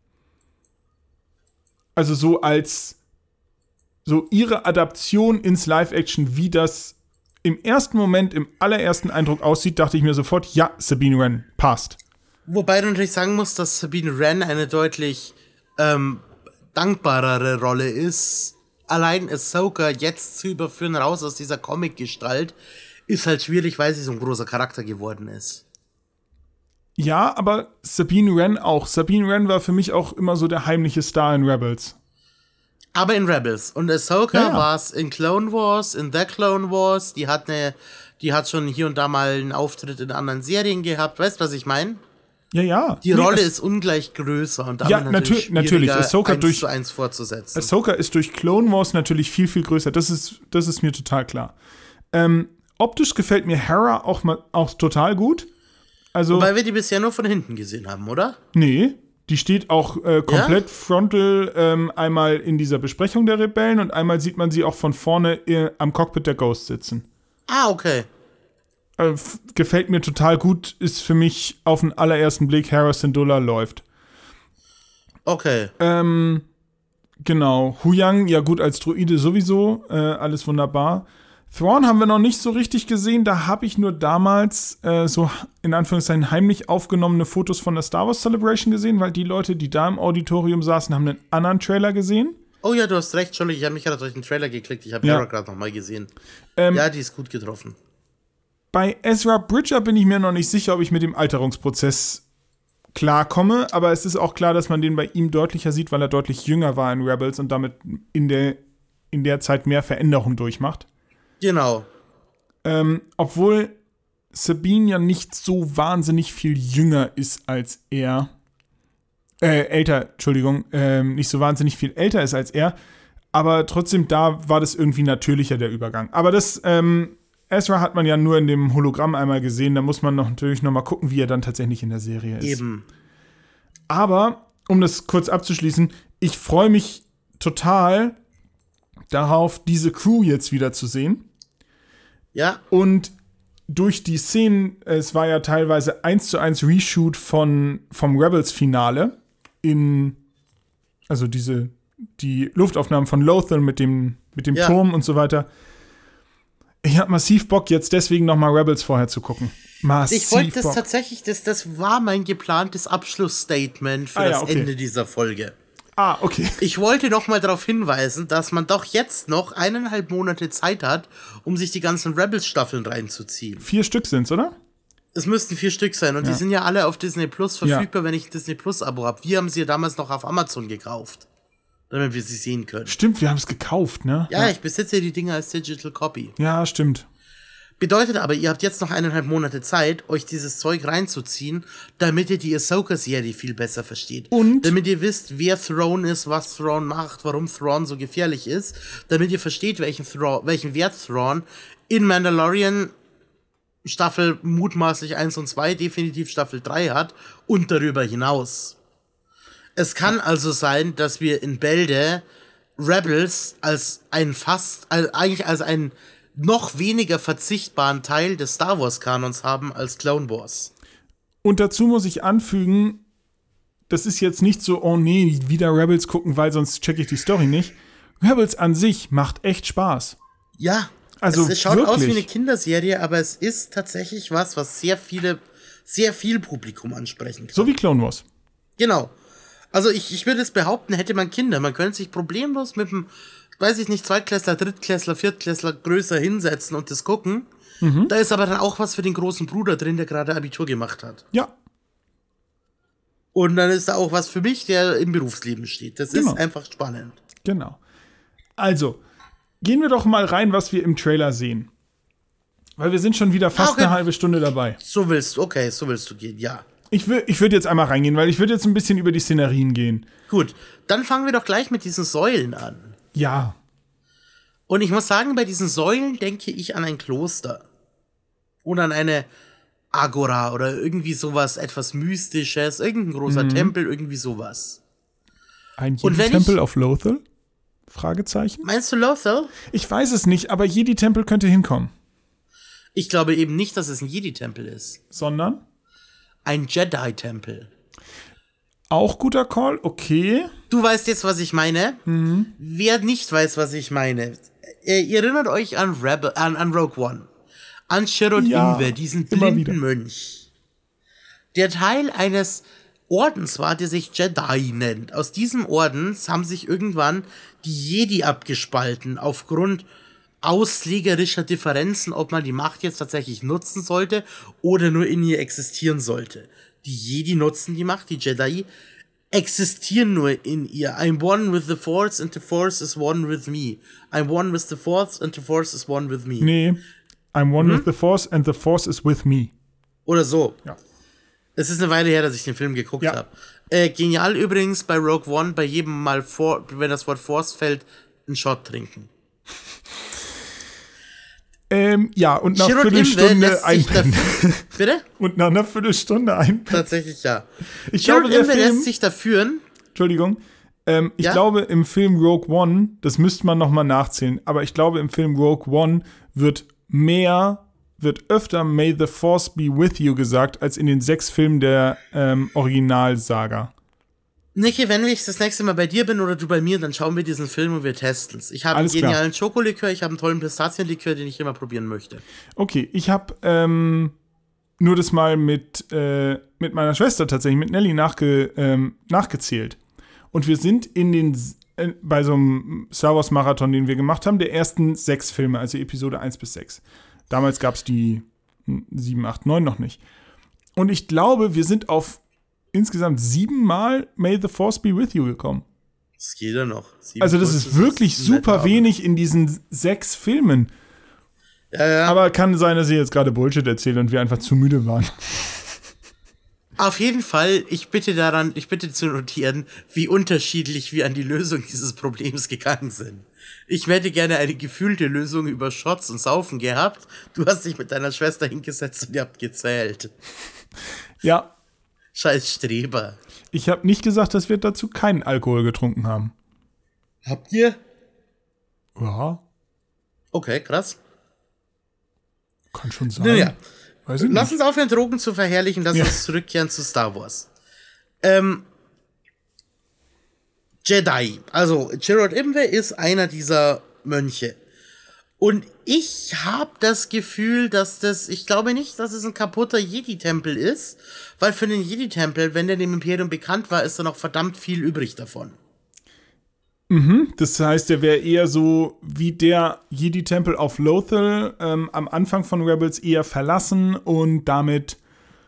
Speaker 2: Also so als so ihre Adaption ins Live-Action, wie das im ersten Moment, im allerersten Eindruck aussieht, dachte ich mir sofort, ja, Sabine Wren, passt.
Speaker 1: Wobei du natürlich sagen musst, dass Sabine Wren eine deutlich ähm, dankbarere Rolle ist. Allein Ahsoka jetzt zu überführen, raus aus dieser Comic-Gestalt, Ist halt schwierig, weil sie so ein großer Charakter geworden ist.
Speaker 2: Ja, aber Sabine Wren auch. Sabine Wren war für mich auch immer so der heimliche Star in Rebels.
Speaker 1: Aber in Rebels. Und Ahsoka
Speaker 2: Ja, ja.
Speaker 1: war es in Clone Wars, in The Clone Wars. Die hat eine, die hat schon hier und da mal einen Auftritt in anderen Serien gehabt. Weißt du, was ich meine?
Speaker 2: Ja, ja.
Speaker 1: Die
Speaker 2: Nee,
Speaker 1: Rolle
Speaker 2: Es-
Speaker 1: ist ungleich größer und
Speaker 2: Ja,
Speaker 1: damit
Speaker 2: natür-
Speaker 1: natürlich,
Speaker 2: natürlich.
Speaker 1: schwieriger,
Speaker 2: Ahsoka
Speaker 1: eins
Speaker 2: durch-
Speaker 1: zu eins fortzusetzen.
Speaker 2: Ahsoka ist durch Clone Wars natürlich viel, viel größer. Das ist, das ist mir total klar. Ähm, optisch gefällt mir Hera auch, mal, auch total gut. Also,
Speaker 1: Weil wir die bisher nur von hinten gesehen haben, oder?
Speaker 2: nee, die steht auch äh, komplett frontal ähm, einmal in dieser Besprechung der Rebellen und einmal sieht man sie auch von vorne äh, am Cockpit der Ghost sitzen.
Speaker 1: Ah, okay.
Speaker 2: Äh, f- gefällt mir total gut, ist für mich auf den allerersten Blick Hera Syndulla läuft.
Speaker 1: Okay.
Speaker 2: Ähm, genau. Huyang, ja gut, als Druide sowieso, äh, alles wunderbar. Thrawn haben wir noch nicht so richtig gesehen, da habe ich nur damals äh, so in Anführungszeichen heimlich aufgenommene Fotos von der Star Wars Celebration gesehen, weil die Leute, die da im Auditorium saßen, haben einen anderen Trailer gesehen.
Speaker 1: Oh ja, du hast recht, Entschuldigung, ich habe mich gerade durch den Trailer geklickt. Ich habe
Speaker 2: Ja.
Speaker 1: Hera gerade noch mal gesehen.
Speaker 2: Ähm,
Speaker 1: ja, die ist gut getroffen.
Speaker 2: Bei Ezra Bridger bin ich mir noch nicht sicher, ob ich mit dem Alterungsprozess klarkomme, aber es ist auch klar, dass man den bei ihm deutlicher sieht, weil er deutlich jünger war in Rebels und damit in der, in der Zeit mehr Veränderung durchmacht.
Speaker 1: Genau.
Speaker 2: Ähm, obwohl Sabine ja nicht so wahnsinnig viel jünger ist als er. Äh, älter, Entschuldigung, ähm, nicht so wahnsinnig viel älter ist als er. Aber trotzdem, da war das irgendwie natürlicher, der Übergang. Aber das, ähm, Ezra hat man ja nur in dem Hologramm einmal gesehen. Da muss man noch, natürlich noch mal gucken, wie er dann tatsächlich in der Serie ist.
Speaker 1: Eben.
Speaker 2: Aber, um das kurz abzuschließen, ich freue mich total darauf, diese Crew jetzt wieder zu sehen.
Speaker 1: Ja.
Speaker 2: Und durch die Szenen, es war ja teilweise eins zu eins Reshoot von, vom Rebels-Finale in, also diese, die Luftaufnahmen von Lothal mit dem, mit dem
Speaker 1: Ja.
Speaker 2: Turm und so weiter. Ich hab massiv Bock, jetzt deswegen noch mal Rebels vorher zu gucken. Massiv
Speaker 1: Ich wollte das
Speaker 2: Bock.
Speaker 1: tatsächlich, das, das war mein geplantes Abschlussstatement für
Speaker 2: Ah ja,
Speaker 1: das
Speaker 2: okay.
Speaker 1: Ende dieser Folge.
Speaker 2: Ah, okay.
Speaker 1: Ich wollte noch mal darauf hinweisen, dass man doch jetzt noch eineinhalb Monate Zeit hat, um sich die ganzen Rebels-Staffeln reinzuziehen.
Speaker 2: Vier Stück sind's, oder?
Speaker 1: Es müssten vier Stück sein und
Speaker 2: Ja.
Speaker 1: die sind ja alle auf Disney Plus verfügbar,
Speaker 2: Ja.
Speaker 1: wenn ich ein Disney Plus-Abo habe. Wir haben sie ja damals noch auf Amazon gekauft, damit wir sie sehen können.
Speaker 2: Stimmt, wir haben es gekauft, ne?
Speaker 1: Ja, ich besitze die Dinger als Digital Copy.
Speaker 2: Ja, stimmt.
Speaker 1: Bedeutet aber, ihr habt jetzt noch eineinhalb Monate Zeit, euch dieses Zeug reinzuziehen, damit ihr die Ahsoka-Serie viel besser versteht.
Speaker 2: Und?
Speaker 1: Damit ihr wisst, wer Thrawn ist, was Thrawn macht, warum Thrawn so gefährlich ist. Damit ihr versteht, welchen, Thrawn, welchen Wert Thrawn in Mandalorian Staffel mutmaßlich eins und zwei, definitiv Staffel drei hat und darüber hinaus. Es kann also sein, dass wir in Bälde Rebels als ein fast, also eigentlich als einen noch weniger verzichtbaren Teil des Star Wars Kanons haben als Clone Wars.
Speaker 2: Und dazu muss ich anfügen, das ist jetzt nicht so, oh nee, wieder Rebels gucken, weil sonst checke ich die Story nicht. Rebels an sich macht echt Spaß.
Speaker 1: Ja,
Speaker 2: Also
Speaker 1: es, es schaut aus wie
Speaker 2: wirklich.
Speaker 1: eine Kinderserie, aber es ist tatsächlich was, was sehr viele, sehr viel Publikum ansprechen kann.
Speaker 2: So wie Clone Wars.
Speaker 1: Genau. Also ich, ich würde es behaupten, hätte man Kinder, man könnte sich problemlos mit dem, weiß ich nicht, Zweitklässler, Drittklässler, Viertklässler größer hinsetzen und das gucken.
Speaker 2: Mhm.
Speaker 1: Da ist aber dann auch was für den großen Bruder drin, der gerade Abitur gemacht hat.
Speaker 2: Ja,
Speaker 1: Und dann ist da auch was für mich, der im Berufsleben steht. Das
Speaker 2: Genau.
Speaker 1: ist einfach spannend.
Speaker 2: genau. Also, gehen wir doch mal rein, was wir im Trailer sehen. Weil wir sind schon wieder fast
Speaker 1: Ah, okay.
Speaker 2: eine halbe Stunde dabei.
Speaker 1: So willst du, okay, so willst du gehen, ja.
Speaker 2: Ich, wür- ich würde jetzt einmal reingehen, weil ich würde jetzt ein bisschen über die Szenerien gehen.
Speaker 1: Gut, dann fangen wir doch gleich mit diesen Säulen an.
Speaker 2: Ja,
Speaker 1: Und ich muss sagen, bei diesen Säulen denke ich an ein Kloster. Oder an eine Agora oder irgendwie sowas, etwas Mystisches, irgendein großer
Speaker 2: Mhm.
Speaker 1: Tempel, irgendwie sowas.
Speaker 2: ein
Speaker 1: Und wenn
Speaker 2: Jedi-Tempel
Speaker 1: ich-
Speaker 2: auf Lothal? Fragezeichen.
Speaker 1: Meinst du Lothal?
Speaker 2: Ich weiß es nicht, aber Jedi-Tempel könnte hinkommen.
Speaker 1: Ich glaube eben nicht, dass es ein Jedi-Tempel ist.
Speaker 2: Sondern?
Speaker 1: Ein Jedi-Tempel.
Speaker 2: Auch guter Call, okay.
Speaker 1: Du weißt jetzt, was ich meine.
Speaker 2: Mhm.
Speaker 1: Wer nicht weiß, was ich meine, äh, ihr erinnert euch an, Rebel, an, an Rogue One. An Chirrut
Speaker 2: Ja,
Speaker 1: Ingwe, diesen
Speaker 2: immer
Speaker 1: blinden
Speaker 2: wieder.
Speaker 1: Mönch. Der Teil eines Ordens war, der sich Jedi nennt. Aus diesem Orden haben sich irgendwann die Jedi abgespalten, aufgrund auslegerischer Differenzen, ob man die Macht jetzt tatsächlich nutzen sollte oder nur in ihr existieren sollte. Die Jedi nutzen die Macht, die Jedi existieren nur in ihr. I'm one with the Force and the Force is one with me. I'm one with the Force and the Force is one with me.
Speaker 2: Nee, I'm one
Speaker 1: hm?
Speaker 2: with the Force and the Force is with me.
Speaker 1: Oder so.
Speaker 2: Ja.
Speaker 1: Es ist eine Weile her, dass ich den Film geguckt
Speaker 2: ja.
Speaker 1: habe. Äh, genial übrigens bei Rogue One, bei jedem Mal, vor, wenn das Wort Force fällt, einen Shot trinken.
Speaker 2: Ähm, ja, und nach einer
Speaker 1: Chirrut
Speaker 2: Viertelstunde einpennen.
Speaker 1: Bitte?
Speaker 2: Und nach einer Viertelstunde einpennen.
Speaker 1: Tatsächlich, ja.
Speaker 2: Ich glaube, der Film,
Speaker 1: lässt sich da führen.
Speaker 2: Entschuldigung. Ähm, ich
Speaker 1: ja?
Speaker 2: glaube, im Film Rogue One, das müsste man noch mal nachzählen, aber ich glaube, im Film Rogue One wird mehr, wird öfter May the Force be with you gesagt, als in den sechs Filmen der ähm, Originalsaga.
Speaker 1: Niki, wenn ich das nächste Mal bei dir bin oder du bei mir, dann schauen wir diesen Film und wir testen es. Ich habe einen
Speaker 2: Alles klar.
Speaker 1: genialen Schokolikör, ich habe einen tollen Pistazienlikör, den ich immer probieren möchte.
Speaker 2: Okay, ich habe ähm, nur das mal mit, äh, mit meiner Schwester tatsächlich, mit Nelly nachge, ähm, nachgezählt. Und wir sind in den, äh, bei so einem Star Wars Marathon, den wir gemacht haben, der ersten sechs Filme, also Episode eins bis sechs. Damals gab es die sieben, acht, neun noch nicht. Und ich glaube, wir sind auf insgesamt siebenmal May the Force be with you gekommen.
Speaker 1: Das geht ja noch. Sieben
Speaker 2: also das ist wirklich super wenig in diesen sechs Filmen.
Speaker 1: Ja, ja.
Speaker 2: Aber kann sein, dass ich jetzt gerade Bullshit erzähle und wir einfach zu müde waren.
Speaker 1: Auf jeden Fall, ich bitte daran, ich bitte zu notieren, wie unterschiedlich wir an die Lösung dieses Problems gegangen sind. Ich hätte gerne eine gefühlte Lösung über Shots und Saufen gehabt. Du hast dich mit deiner Schwester hingesetzt und ihr habt gezählt.
Speaker 2: Ja.
Speaker 1: Scheiß Streber.
Speaker 2: Ich habe nicht gesagt, dass wir dazu keinen Alkohol getrunken haben.
Speaker 1: Habt ihr?
Speaker 2: Ja.
Speaker 1: Okay, krass.
Speaker 2: Kann schon sein.
Speaker 1: Naja.
Speaker 2: Weiß ich
Speaker 1: Lass
Speaker 2: nicht.
Speaker 1: uns aufhören, Drogen zu verherrlichen. Lass
Speaker 2: ja.
Speaker 1: uns zurückkehren zu Star Wars. Ähm, Jedi. Also, Chirrut Imwe ist einer dieser Mönche. Und ich habe das Gefühl, dass das, ich glaube nicht, dass es ein kaputter Jedi-Tempel ist, weil für den Jedi-Tempel, wenn der dem Imperium bekannt war, ist da noch verdammt viel übrig davon.
Speaker 2: Mhm, das heißt, der wäre eher so wie der Jedi-Tempel auf Lothal ähm, am Anfang von Rebels eher verlassen und damit,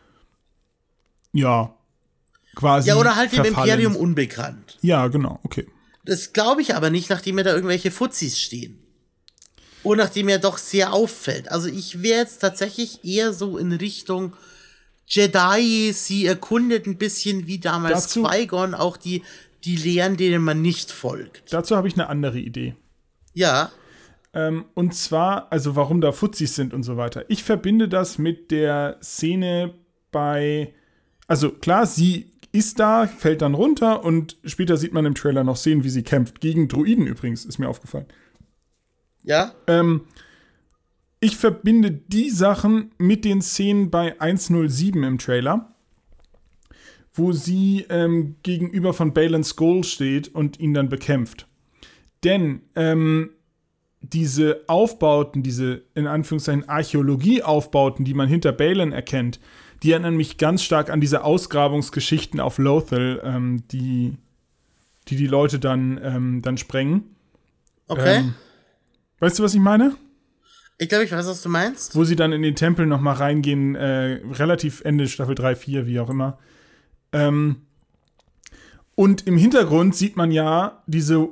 Speaker 2: ja, quasi
Speaker 1: Ja, oder halt dem
Speaker 2: verfallen.
Speaker 1: Imperium unbekannt.
Speaker 2: Ja, genau, okay.
Speaker 1: Das glaube ich aber nicht, nachdem mir da irgendwelche Fuzis stehen. Und nachdem er doch sehr auffällt. Also ich wäre jetzt tatsächlich eher so in Richtung Jedi, sie erkundet ein bisschen wie damals
Speaker 2: Dazu-
Speaker 1: Qui-Gon auch die, die Lehren, denen man nicht folgt.
Speaker 2: Dazu habe ich eine andere Idee.
Speaker 1: Ja,
Speaker 2: Ähm, und zwar, also warum da Fuzis sind und so weiter. Ich verbinde das mit der Szene bei, also klar, sie ist da, fällt dann runter und später sieht man im Trailer noch Szenen, wie sie kämpft. Gegen Druiden übrigens, ist mir aufgefallen.
Speaker 1: ja,
Speaker 2: Ähm, ich verbinde die Sachen mit den Szenen bei hundertsieben im Trailer, wo sie ähm, gegenüber von Baylan Skoll steht und ihn dann bekämpft. Denn ähm, diese Aufbauten, diese in Anführungszeichen Archäologie-Aufbauten, die man hinter Baylan erkennt, die erinnern mich ganz stark an diese Ausgrabungsgeschichten auf Lothal, ähm, die, die die Leute dann, ähm, dann sprengen.
Speaker 1: okay.
Speaker 2: Ähm, weißt du, was ich meine?
Speaker 1: Ich glaube, ich weiß, was du meinst.
Speaker 2: Wo sie dann in den Tempel noch mal reingehen, äh, relativ Ende Staffel drei, vier, wie auch immer. Ähm, und im Hintergrund sieht man ja diese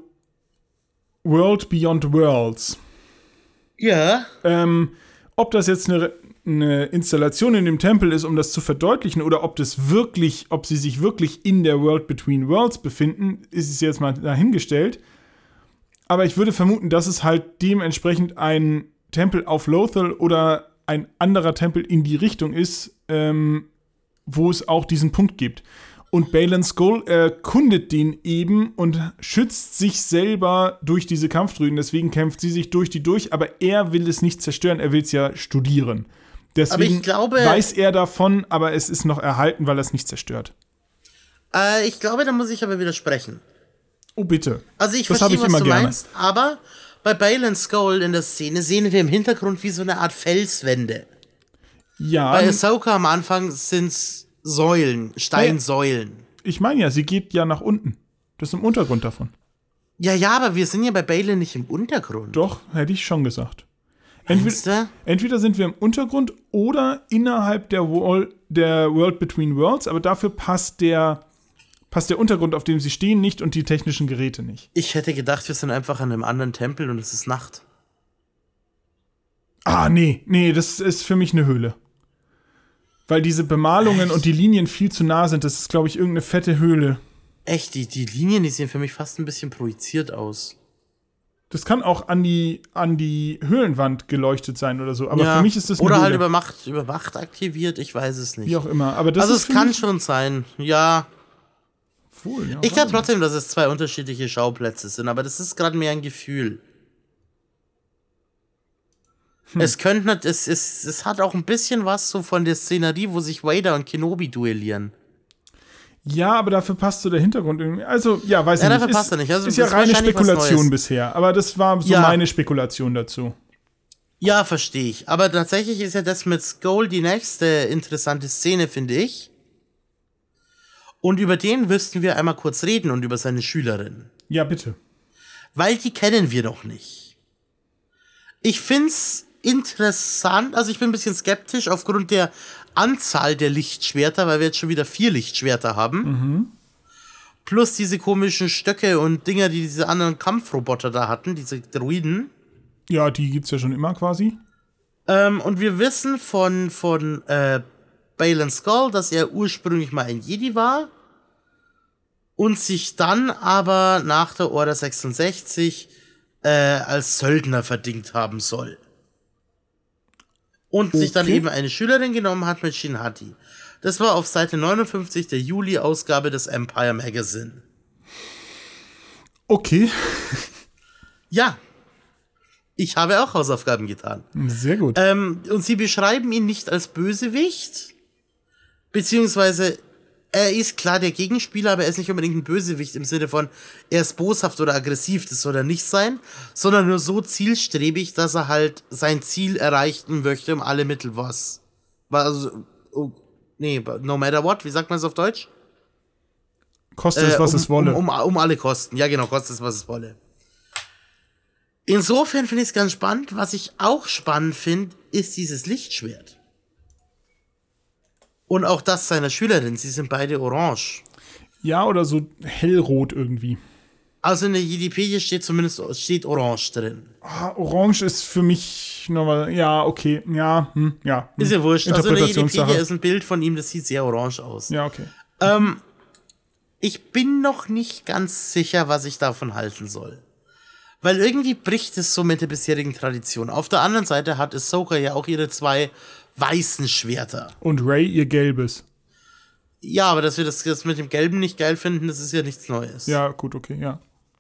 Speaker 2: World Beyond Worlds.
Speaker 1: Ja,
Speaker 2: Ähm, ob das jetzt eine, eine Installation in dem Tempel ist, um das zu verdeutlichen, oder ob das wirklich, ob sie sich wirklich in der World Between Worlds befinden, ist es jetzt mal dahingestellt. Aber ich würde vermuten, dass es halt dementsprechend ein Tempel auf Lothal oder ein anderer Tempel in die Richtung ist, ähm, wo es auch diesen Punkt gibt. Und Baylan Skoll erkundet den eben und schützt sich selber durch diese Kampfdrüsen. Deswegen kämpft sie sich durch die durch, aber er will es nicht zerstören, er will es ja studieren. Deswegen
Speaker 1: Aber ich glaube-
Speaker 2: weiß er davon, aber es ist noch erhalten, weil er es nicht zerstört.
Speaker 1: äh, ich glaube, da muss ich aber widersprechen.
Speaker 2: Oh, bitte.
Speaker 1: Also ich
Speaker 2: Das habe
Speaker 1: verstehe,
Speaker 2: ich
Speaker 1: was
Speaker 2: immer
Speaker 1: du
Speaker 2: gerne.
Speaker 1: meinst, aber bei Baylan Skoll in der Szene sehen wir im Hintergrund wie so eine Art Felswände.
Speaker 2: Ja,
Speaker 1: Bei Ahsoka am Anfang sind's Säulen, Steinsäulen.
Speaker 2: ich meine ja, sie geht ja nach unten. Das ist im Untergrund davon.
Speaker 1: Ja, ja, aber wir sind ja bei Baylan nicht im Untergrund.
Speaker 2: Doch, hätte ich schon gesagt. Entweder, entweder sind wir im Untergrund oder innerhalb der, Wall, der World Between Worlds, aber dafür passt der, passt der Untergrund, auf dem sie stehen, nicht und die technischen Geräte nicht.
Speaker 1: Ich hätte gedacht, wir sind einfach an einem anderen Tempel und es ist Nacht.
Speaker 2: Ah, nee, nee, das ist für mich eine Höhle. Weil diese Bemalungen Echt? und die Linien viel zu nah sind. Das ist, glaube ich, irgendeine fette Höhle.
Speaker 1: Echt, die, die Linien, die sehen für mich fast ein bisschen projiziert aus.
Speaker 2: Das kann auch an die, an die Höhlenwand geleuchtet sein oder so. Aber
Speaker 1: ja,
Speaker 2: für mich ist das eine
Speaker 1: Oder
Speaker 2: Höhle.
Speaker 1: halt über Macht, über Macht aktiviert, ich weiß es nicht.
Speaker 2: Wie auch immer. Aber das
Speaker 1: also
Speaker 2: ist
Speaker 1: es kann schon sein, ja.
Speaker 2: Wohl, ja.
Speaker 1: Ich glaube trotzdem, dass es zwei unterschiedliche Schauplätze sind, aber das ist gerade mehr ein Gefühl. Hm. Es könnte, es, es, es hat auch ein bisschen was so von der Szenerie, wo sich Vader und Kenobi duellieren.
Speaker 2: Ja, aber dafür passt so der Hintergrund irgendwie. Also, ja, weiß ich
Speaker 1: ja,
Speaker 2: nicht.
Speaker 1: Dafür
Speaker 2: ist,
Speaker 1: passt er nicht. Also,
Speaker 2: ist ja reine Spekulation bisher. Aber das war so
Speaker 1: ja.
Speaker 2: meine Spekulation dazu.
Speaker 1: Ja, verstehe ich. Aber tatsächlich ist ja das mit Skoll die nächste interessante Szene, finde ich. Und über den müssten wir einmal kurz reden und über seine Schülerin.
Speaker 2: Ja, bitte.
Speaker 1: Weil die kennen wir noch nicht. Ich find's interessant, also ich bin ein bisschen skeptisch aufgrund der Anzahl der Lichtschwerter, weil wir jetzt schon wieder vier Lichtschwerter haben.
Speaker 2: Mhm.
Speaker 1: Plus diese komischen Stöcke und Dinger, die diese anderen Kampfroboter da hatten, diese Droiden.
Speaker 2: Ja, die gibt's ja schon immer quasi.
Speaker 1: Ähm, und wir wissen von, von äh, Baylan Skoll, dass er ursprünglich mal ein Jedi war und sich dann aber nach der Order sechsundsechzig äh, als Söldner verdingt haben soll. Und okay. sich dann eben eine Schülerin genommen hat mit Shin Hati. Das war auf Seite neunundfünfzig der Juli-Ausgabe des Empire Magazine.
Speaker 2: Okay.
Speaker 1: Ja. Ich habe auch Hausaufgaben getan.
Speaker 2: Sehr gut.
Speaker 1: Ähm, und sie beschreiben ihn nicht als Bösewicht, beziehungsweise er ist klar der Gegenspieler, aber er ist nicht unbedingt ein Bösewicht im Sinne von, er ist boshaft oder aggressiv, das soll er nicht sein, sondern nur so zielstrebig, dass er halt sein Ziel erreichen möchte um alle Mittel was. Also, oh, nee, no matter what, wie sagt man es auf Deutsch?
Speaker 2: Koste es, was
Speaker 1: äh, um,
Speaker 2: es wolle.
Speaker 1: Um, um, um alle Kosten, ja genau, koste es, was es wolle. Insofern finde ich es ganz spannend. Was ich auch spannend finde, ist dieses Lichtschwert. Und auch das seiner Schülerin. Sie sind beide orange.
Speaker 2: Ja, oder so hellrot irgendwie.
Speaker 1: Also in der Wikipedia steht zumindest steht orange drin.
Speaker 2: Ah, orange ist für mich nochmal, ja, okay, ja, hm, ja. Hm.
Speaker 1: Ist ja wurscht. Also in der Wikipedia ist ein Bild von ihm, das sieht sehr orange aus.
Speaker 2: Ja, okay.
Speaker 1: Ähm, ich bin noch nicht ganz sicher, was ich davon halten soll. Weil irgendwie bricht es so mit der bisherigen Tradition. Auf der anderen Seite hat Ahsoka ja auch ihre zwei weißen Schwerter.
Speaker 2: Und Rey ihr gelbes.
Speaker 1: Ja, aber dass wir das, das mit dem Gelben nicht geil finden, das ist ja nichts Neues.
Speaker 2: Ja, gut, okay, ja.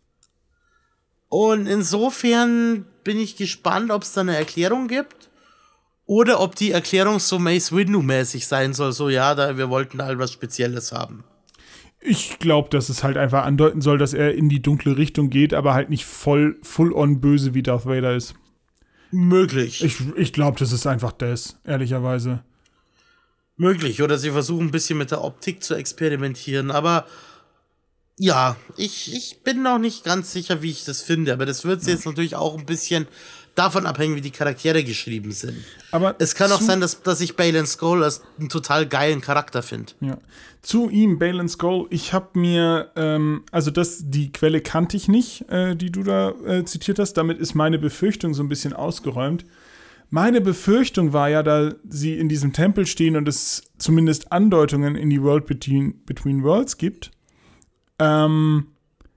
Speaker 1: Und insofern bin ich gespannt, ob es da eine Erklärung gibt. Oder ob die Erklärung so Mace Windu-mäßig sein soll. So, ja, da, wir wollten da halt was Spezielles haben.
Speaker 2: Ich glaube, dass es halt einfach andeuten soll, dass er in die dunkle Richtung geht, aber halt nicht voll full-on böse wie Darth Vader ist.
Speaker 1: Möglich.
Speaker 2: Ich, ich glaube, das ist einfach das, ehrlicherweise.
Speaker 1: Möglich. Oder sie versuchen ein bisschen mit der Optik zu experimentieren. Aber ja, ich, ich bin noch nicht ganz sicher, wie ich das finde. Aber das wird jetzt natürlich auch ein bisschen davon abhängen, wie die Charaktere geschrieben sind. Aber es kann auch sein, dass, dass ich Baylan Skoll als einen total geilen Charakter finde.
Speaker 2: Ja. Zu ihm, Baylan Skoll, ich habe mir, ähm, also das, die Quelle kannte ich nicht, äh, die du da äh, zitiert hast. Damit ist meine Befürchtung so ein bisschen ausgeräumt. Meine Befürchtung war ja, da sie in diesem Tempel stehen und es zumindest Andeutungen in die World Between, Between Worlds gibt, ähm,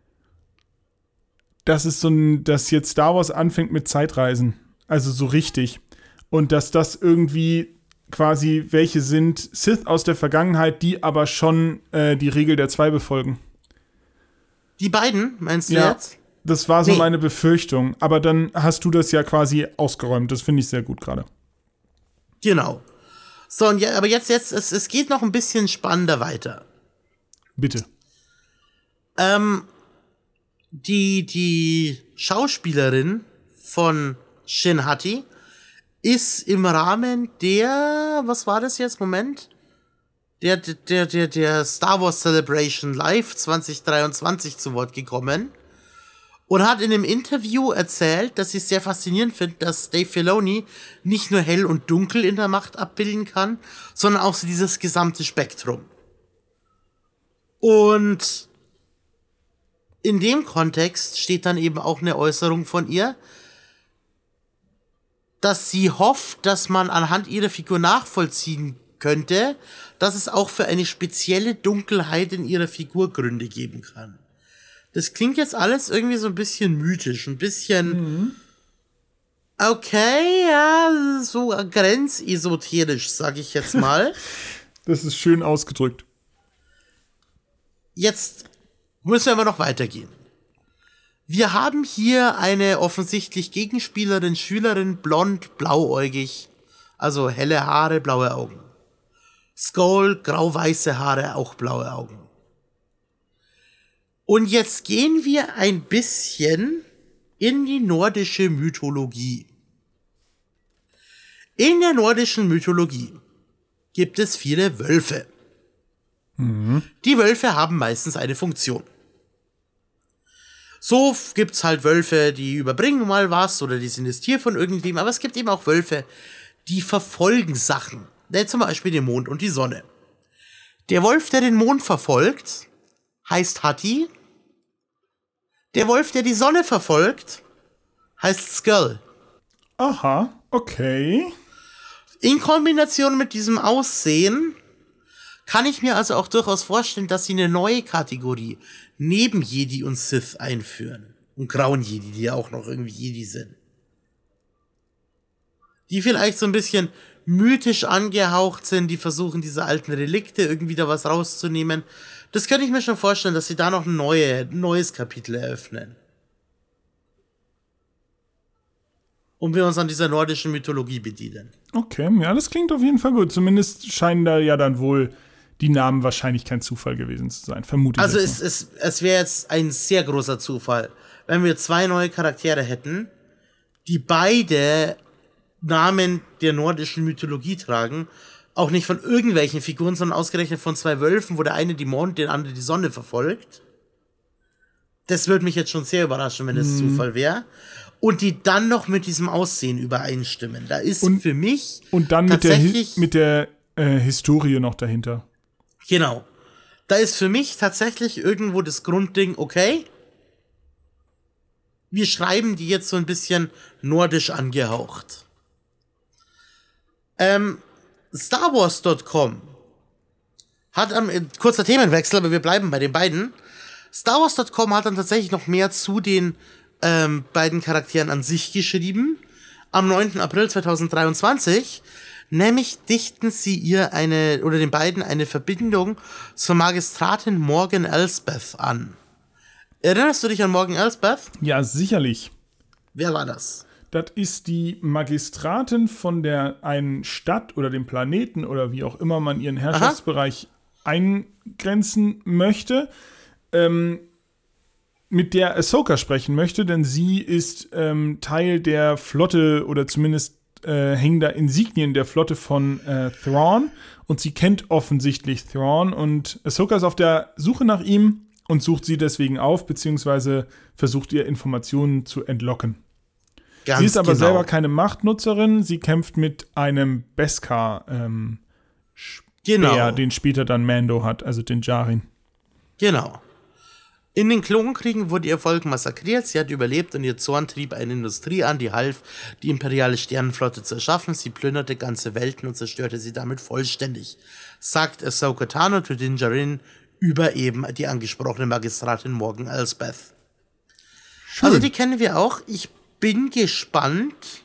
Speaker 2: dass es so ein, dass jetzt Star Wars anfängt mit Zeitreisen. Also so richtig. Und dass das irgendwie quasi welche sind Sith aus der Vergangenheit, die aber schon äh, die Regel der zwei befolgen.
Speaker 1: Die beiden, meinst du
Speaker 2: ja,
Speaker 1: jetzt?
Speaker 2: Das war so
Speaker 1: nee.
Speaker 2: meine Befürchtung. Aber dann hast du das ja quasi ausgeräumt. Das finde ich sehr gut gerade.
Speaker 1: Genau. So, und ja, aber jetzt, jetzt, es, es geht noch ein bisschen spannender weiter.
Speaker 2: Bitte.
Speaker 1: Ähm, die, die Schauspielerin von Shin Hati ist im Rahmen der, was war das jetzt, Moment? Der, der, der, der Star Wars Celebration Live zwanzig dreiundzwanzig zu Wort gekommen Und hat in einem Interview erzählt, dass sie es sehr faszinierend findet, dass Dave Filoni nicht nur hell und dunkel in der Macht abbilden kann, sondern auch so dieses gesamte Spektrum. Und in dem Kontext steht dann eben auch eine Äußerung von ihr, dass sie hofft, dass man anhand ihrer Figur nachvollziehen könnte, dass es auch für eine spezielle Dunkelheit in ihrer Figur Gründe geben kann. Das klingt jetzt alles irgendwie so ein bisschen mythisch, ein bisschen mhm. okay, ja, so grenzesoterisch, sag ich jetzt mal.
Speaker 2: Das ist schön ausgedrückt.
Speaker 1: Jetzt müssen wir aber noch weitergehen. Wir haben hier eine offensichtlich Gegenspielerin, Schülerin, blond, blauäugig, also helle Haare, blaue Augen. Skull, grau-weiße Haare, auch blaue Augen. Und jetzt gehen wir ein bisschen in die nordische Mythologie. In der nordischen Mythologie gibt es viele Wölfe. Mhm. Die Wölfe haben meistens eine Funktion. So gibt's halt Wölfe, die überbringen mal was oder die sind das Tier von irgendwem, aber es gibt eben auch Wölfe, die verfolgen Sachen. Ja, zum Beispiel den Mond und die Sonne. Der Wolf, der den Mond verfolgt, heißt Hati. Der Wolf, der die Sonne verfolgt, heißt Skull.
Speaker 2: Aha, okay.
Speaker 1: In Kombination mit diesem Aussehen kann ich mir also auch durchaus vorstellen, dass sie eine neue Kategorie neben Jedi und Sith einführen. Und grauen Jedi, die ja auch noch irgendwie Jedi sind. Die vielleicht so ein bisschen mythisch angehaucht sind, die versuchen, diese alten Relikte irgendwie da was rauszunehmen. Das könnte ich mir schon vorstellen, dass sie da noch ein neue, neues Kapitel eröffnen. Und wir uns an dieser nordischen Mythologie bedienen.
Speaker 2: Okay, ja, das klingt auf jeden Fall gut. Zumindest scheinen da ja dann wohl die Namen wahrscheinlich kein Zufall gewesen zu sein. Vermute ich.
Speaker 1: Also es, es, es wäre jetzt ein sehr großer Zufall, wenn wir zwei neue Charaktere hätten, die beide Namen der nordischen Mythologie tragen, auch nicht von irgendwelchen Figuren, sondern ausgerechnet von zwei Wölfen, wo der eine die Mond, der andere die Sonne verfolgt. Das würde mich jetzt schon sehr überraschen, wenn es mm. Zufall wäre. Und die dann noch mit diesem Aussehen übereinstimmen. Da ist und, für mich
Speaker 2: und dann
Speaker 1: tatsächlich
Speaker 2: mit der, mit der äh, Historie noch dahinter.
Speaker 1: Genau. Da ist für mich tatsächlich irgendwo das Grundding, okay, wir schreiben die jetzt so ein bisschen nordisch angehaucht. Ähm, Star Wars Punkt com hat am, äh, kurzer Themenwechsel, aber wir bleiben bei den beiden. Star Wars Punkt com hat dann tatsächlich noch mehr zu den ähm, beiden Charakteren an sich geschrieben. Am neunten April zweitausenddreiundzwanzig, nämlich dichten sie ihr eine, oder den beiden eine Verbindung zur Magistratin Morgan Elsbeth an. Erinnerst du dich an Morgan Elsbeth?
Speaker 2: Ja, sicherlich.
Speaker 1: Wer war das?
Speaker 2: Das ist die Magistratin von der einen Stadt oder dem Planeten oder wie auch immer man ihren Herrschaftsbereich Aha. eingrenzen möchte, ähm, mit der Ahsoka sprechen möchte, denn sie ist ähm, Teil der Flotte oder zumindest äh, hängen da Insignien der Flotte von äh, Thrawn und sie kennt offensichtlich Thrawn und Ahsoka ist auf der Suche nach ihm und sucht sie deswegen auf, beziehungsweise versucht ihr Informationen zu entlocken. Ganz sie ist aber genau. selber keine Machtnutzerin, sie kämpft mit einem Beskar ähm, Speer, genau. den später dann Mando hat, also den Djarin.
Speaker 1: Genau. In den Klonkriegen wurde ihr Volk massakriert, sie hat überlebt und ihr Zorn trieb eine Industrie an, die half, die imperiale Sternenflotte zu erschaffen. Sie plünderte ganze Welten und zerstörte sie damit vollständig, sagt Ahsoka Tano zu Din Djarin über eben die angesprochene Magistratin Morgan Elsbeth. Schön. Also die kennen wir auch. Ich bin gespannt,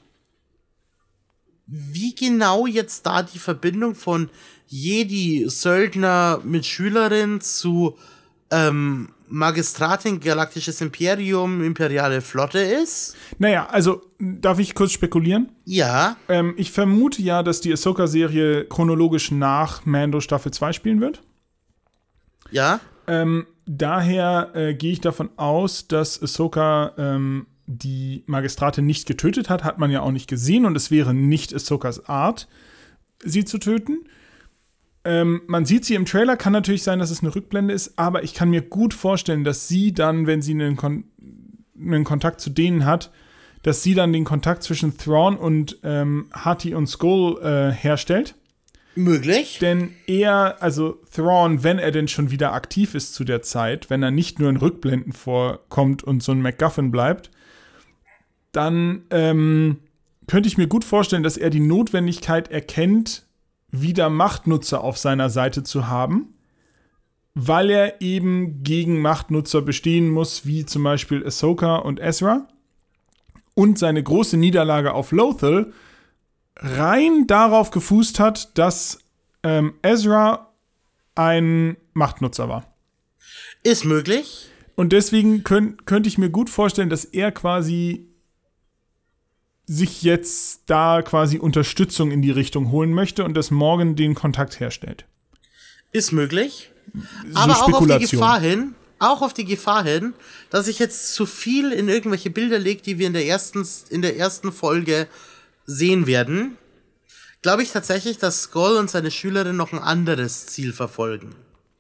Speaker 1: wie genau jetzt da die Verbindung von Jedi, Söldner mit Schülerin zu ähm, Magistratin, Galaktisches Imperium, Imperiale Flotte ist.
Speaker 2: Naja, also, darf ich kurz spekulieren?
Speaker 1: Ja.
Speaker 2: Ähm, ich vermute ja, dass die Ahsoka-Serie chronologisch nach Mando Staffel zwei spielen wird.
Speaker 1: Ja.
Speaker 2: Ähm, daher äh, gehe ich davon aus, dass Ahsoka ähm, die Magistratin nicht getötet hat, hat man ja auch nicht gesehen und es wäre nicht Ahsokas Art, sie zu töten. Ähm, man sieht sie im Trailer, kann natürlich sein, dass es eine Rückblende ist, aber ich kann mir gut vorstellen, dass sie dann, wenn sie einen, Kon- einen Kontakt zu denen hat, dass sie dann den Kontakt zwischen Thrawn und ähm, Hati und Skull äh, herstellt.
Speaker 1: Möglich.
Speaker 2: Denn er, also Thrawn, wenn er denn schon wieder aktiv ist zu der Zeit, wenn er nicht nur in Rückblenden vorkommt und so ein MacGuffin bleibt, dann ähm, könnte ich mir gut vorstellen, dass er die Notwendigkeit erkennt, wieder Machtnutzer auf seiner Seite zu haben, weil er eben gegen Machtnutzer bestehen muss, wie zum Beispiel Ahsoka und Ezra. Und seine große Niederlage auf Lothal rein darauf gefußt hat, dass ähm, Ezra ein Machtnutzer war.
Speaker 1: Ist möglich.
Speaker 2: Und deswegen könnt, könnte ich mir gut vorstellen, dass er quasi sich jetzt da quasi Unterstützung in die Richtung holen möchte und dass Morgan den Kontakt herstellt.
Speaker 1: Ist möglich.
Speaker 2: So
Speaker 1: Aber auch auf die
Speaker 2: Spekulation.
Speaker 1: Gefahr hin, auch auf die Gefahr hin, dass ich jetzt zu viel in irgendwelche Bilder lege, die wir in der ersten, in der ersten Folge sehen werden, glaube ich tatsächlich, dass Skull und seine Schülerin noch ein anderes Ziel verfolgen.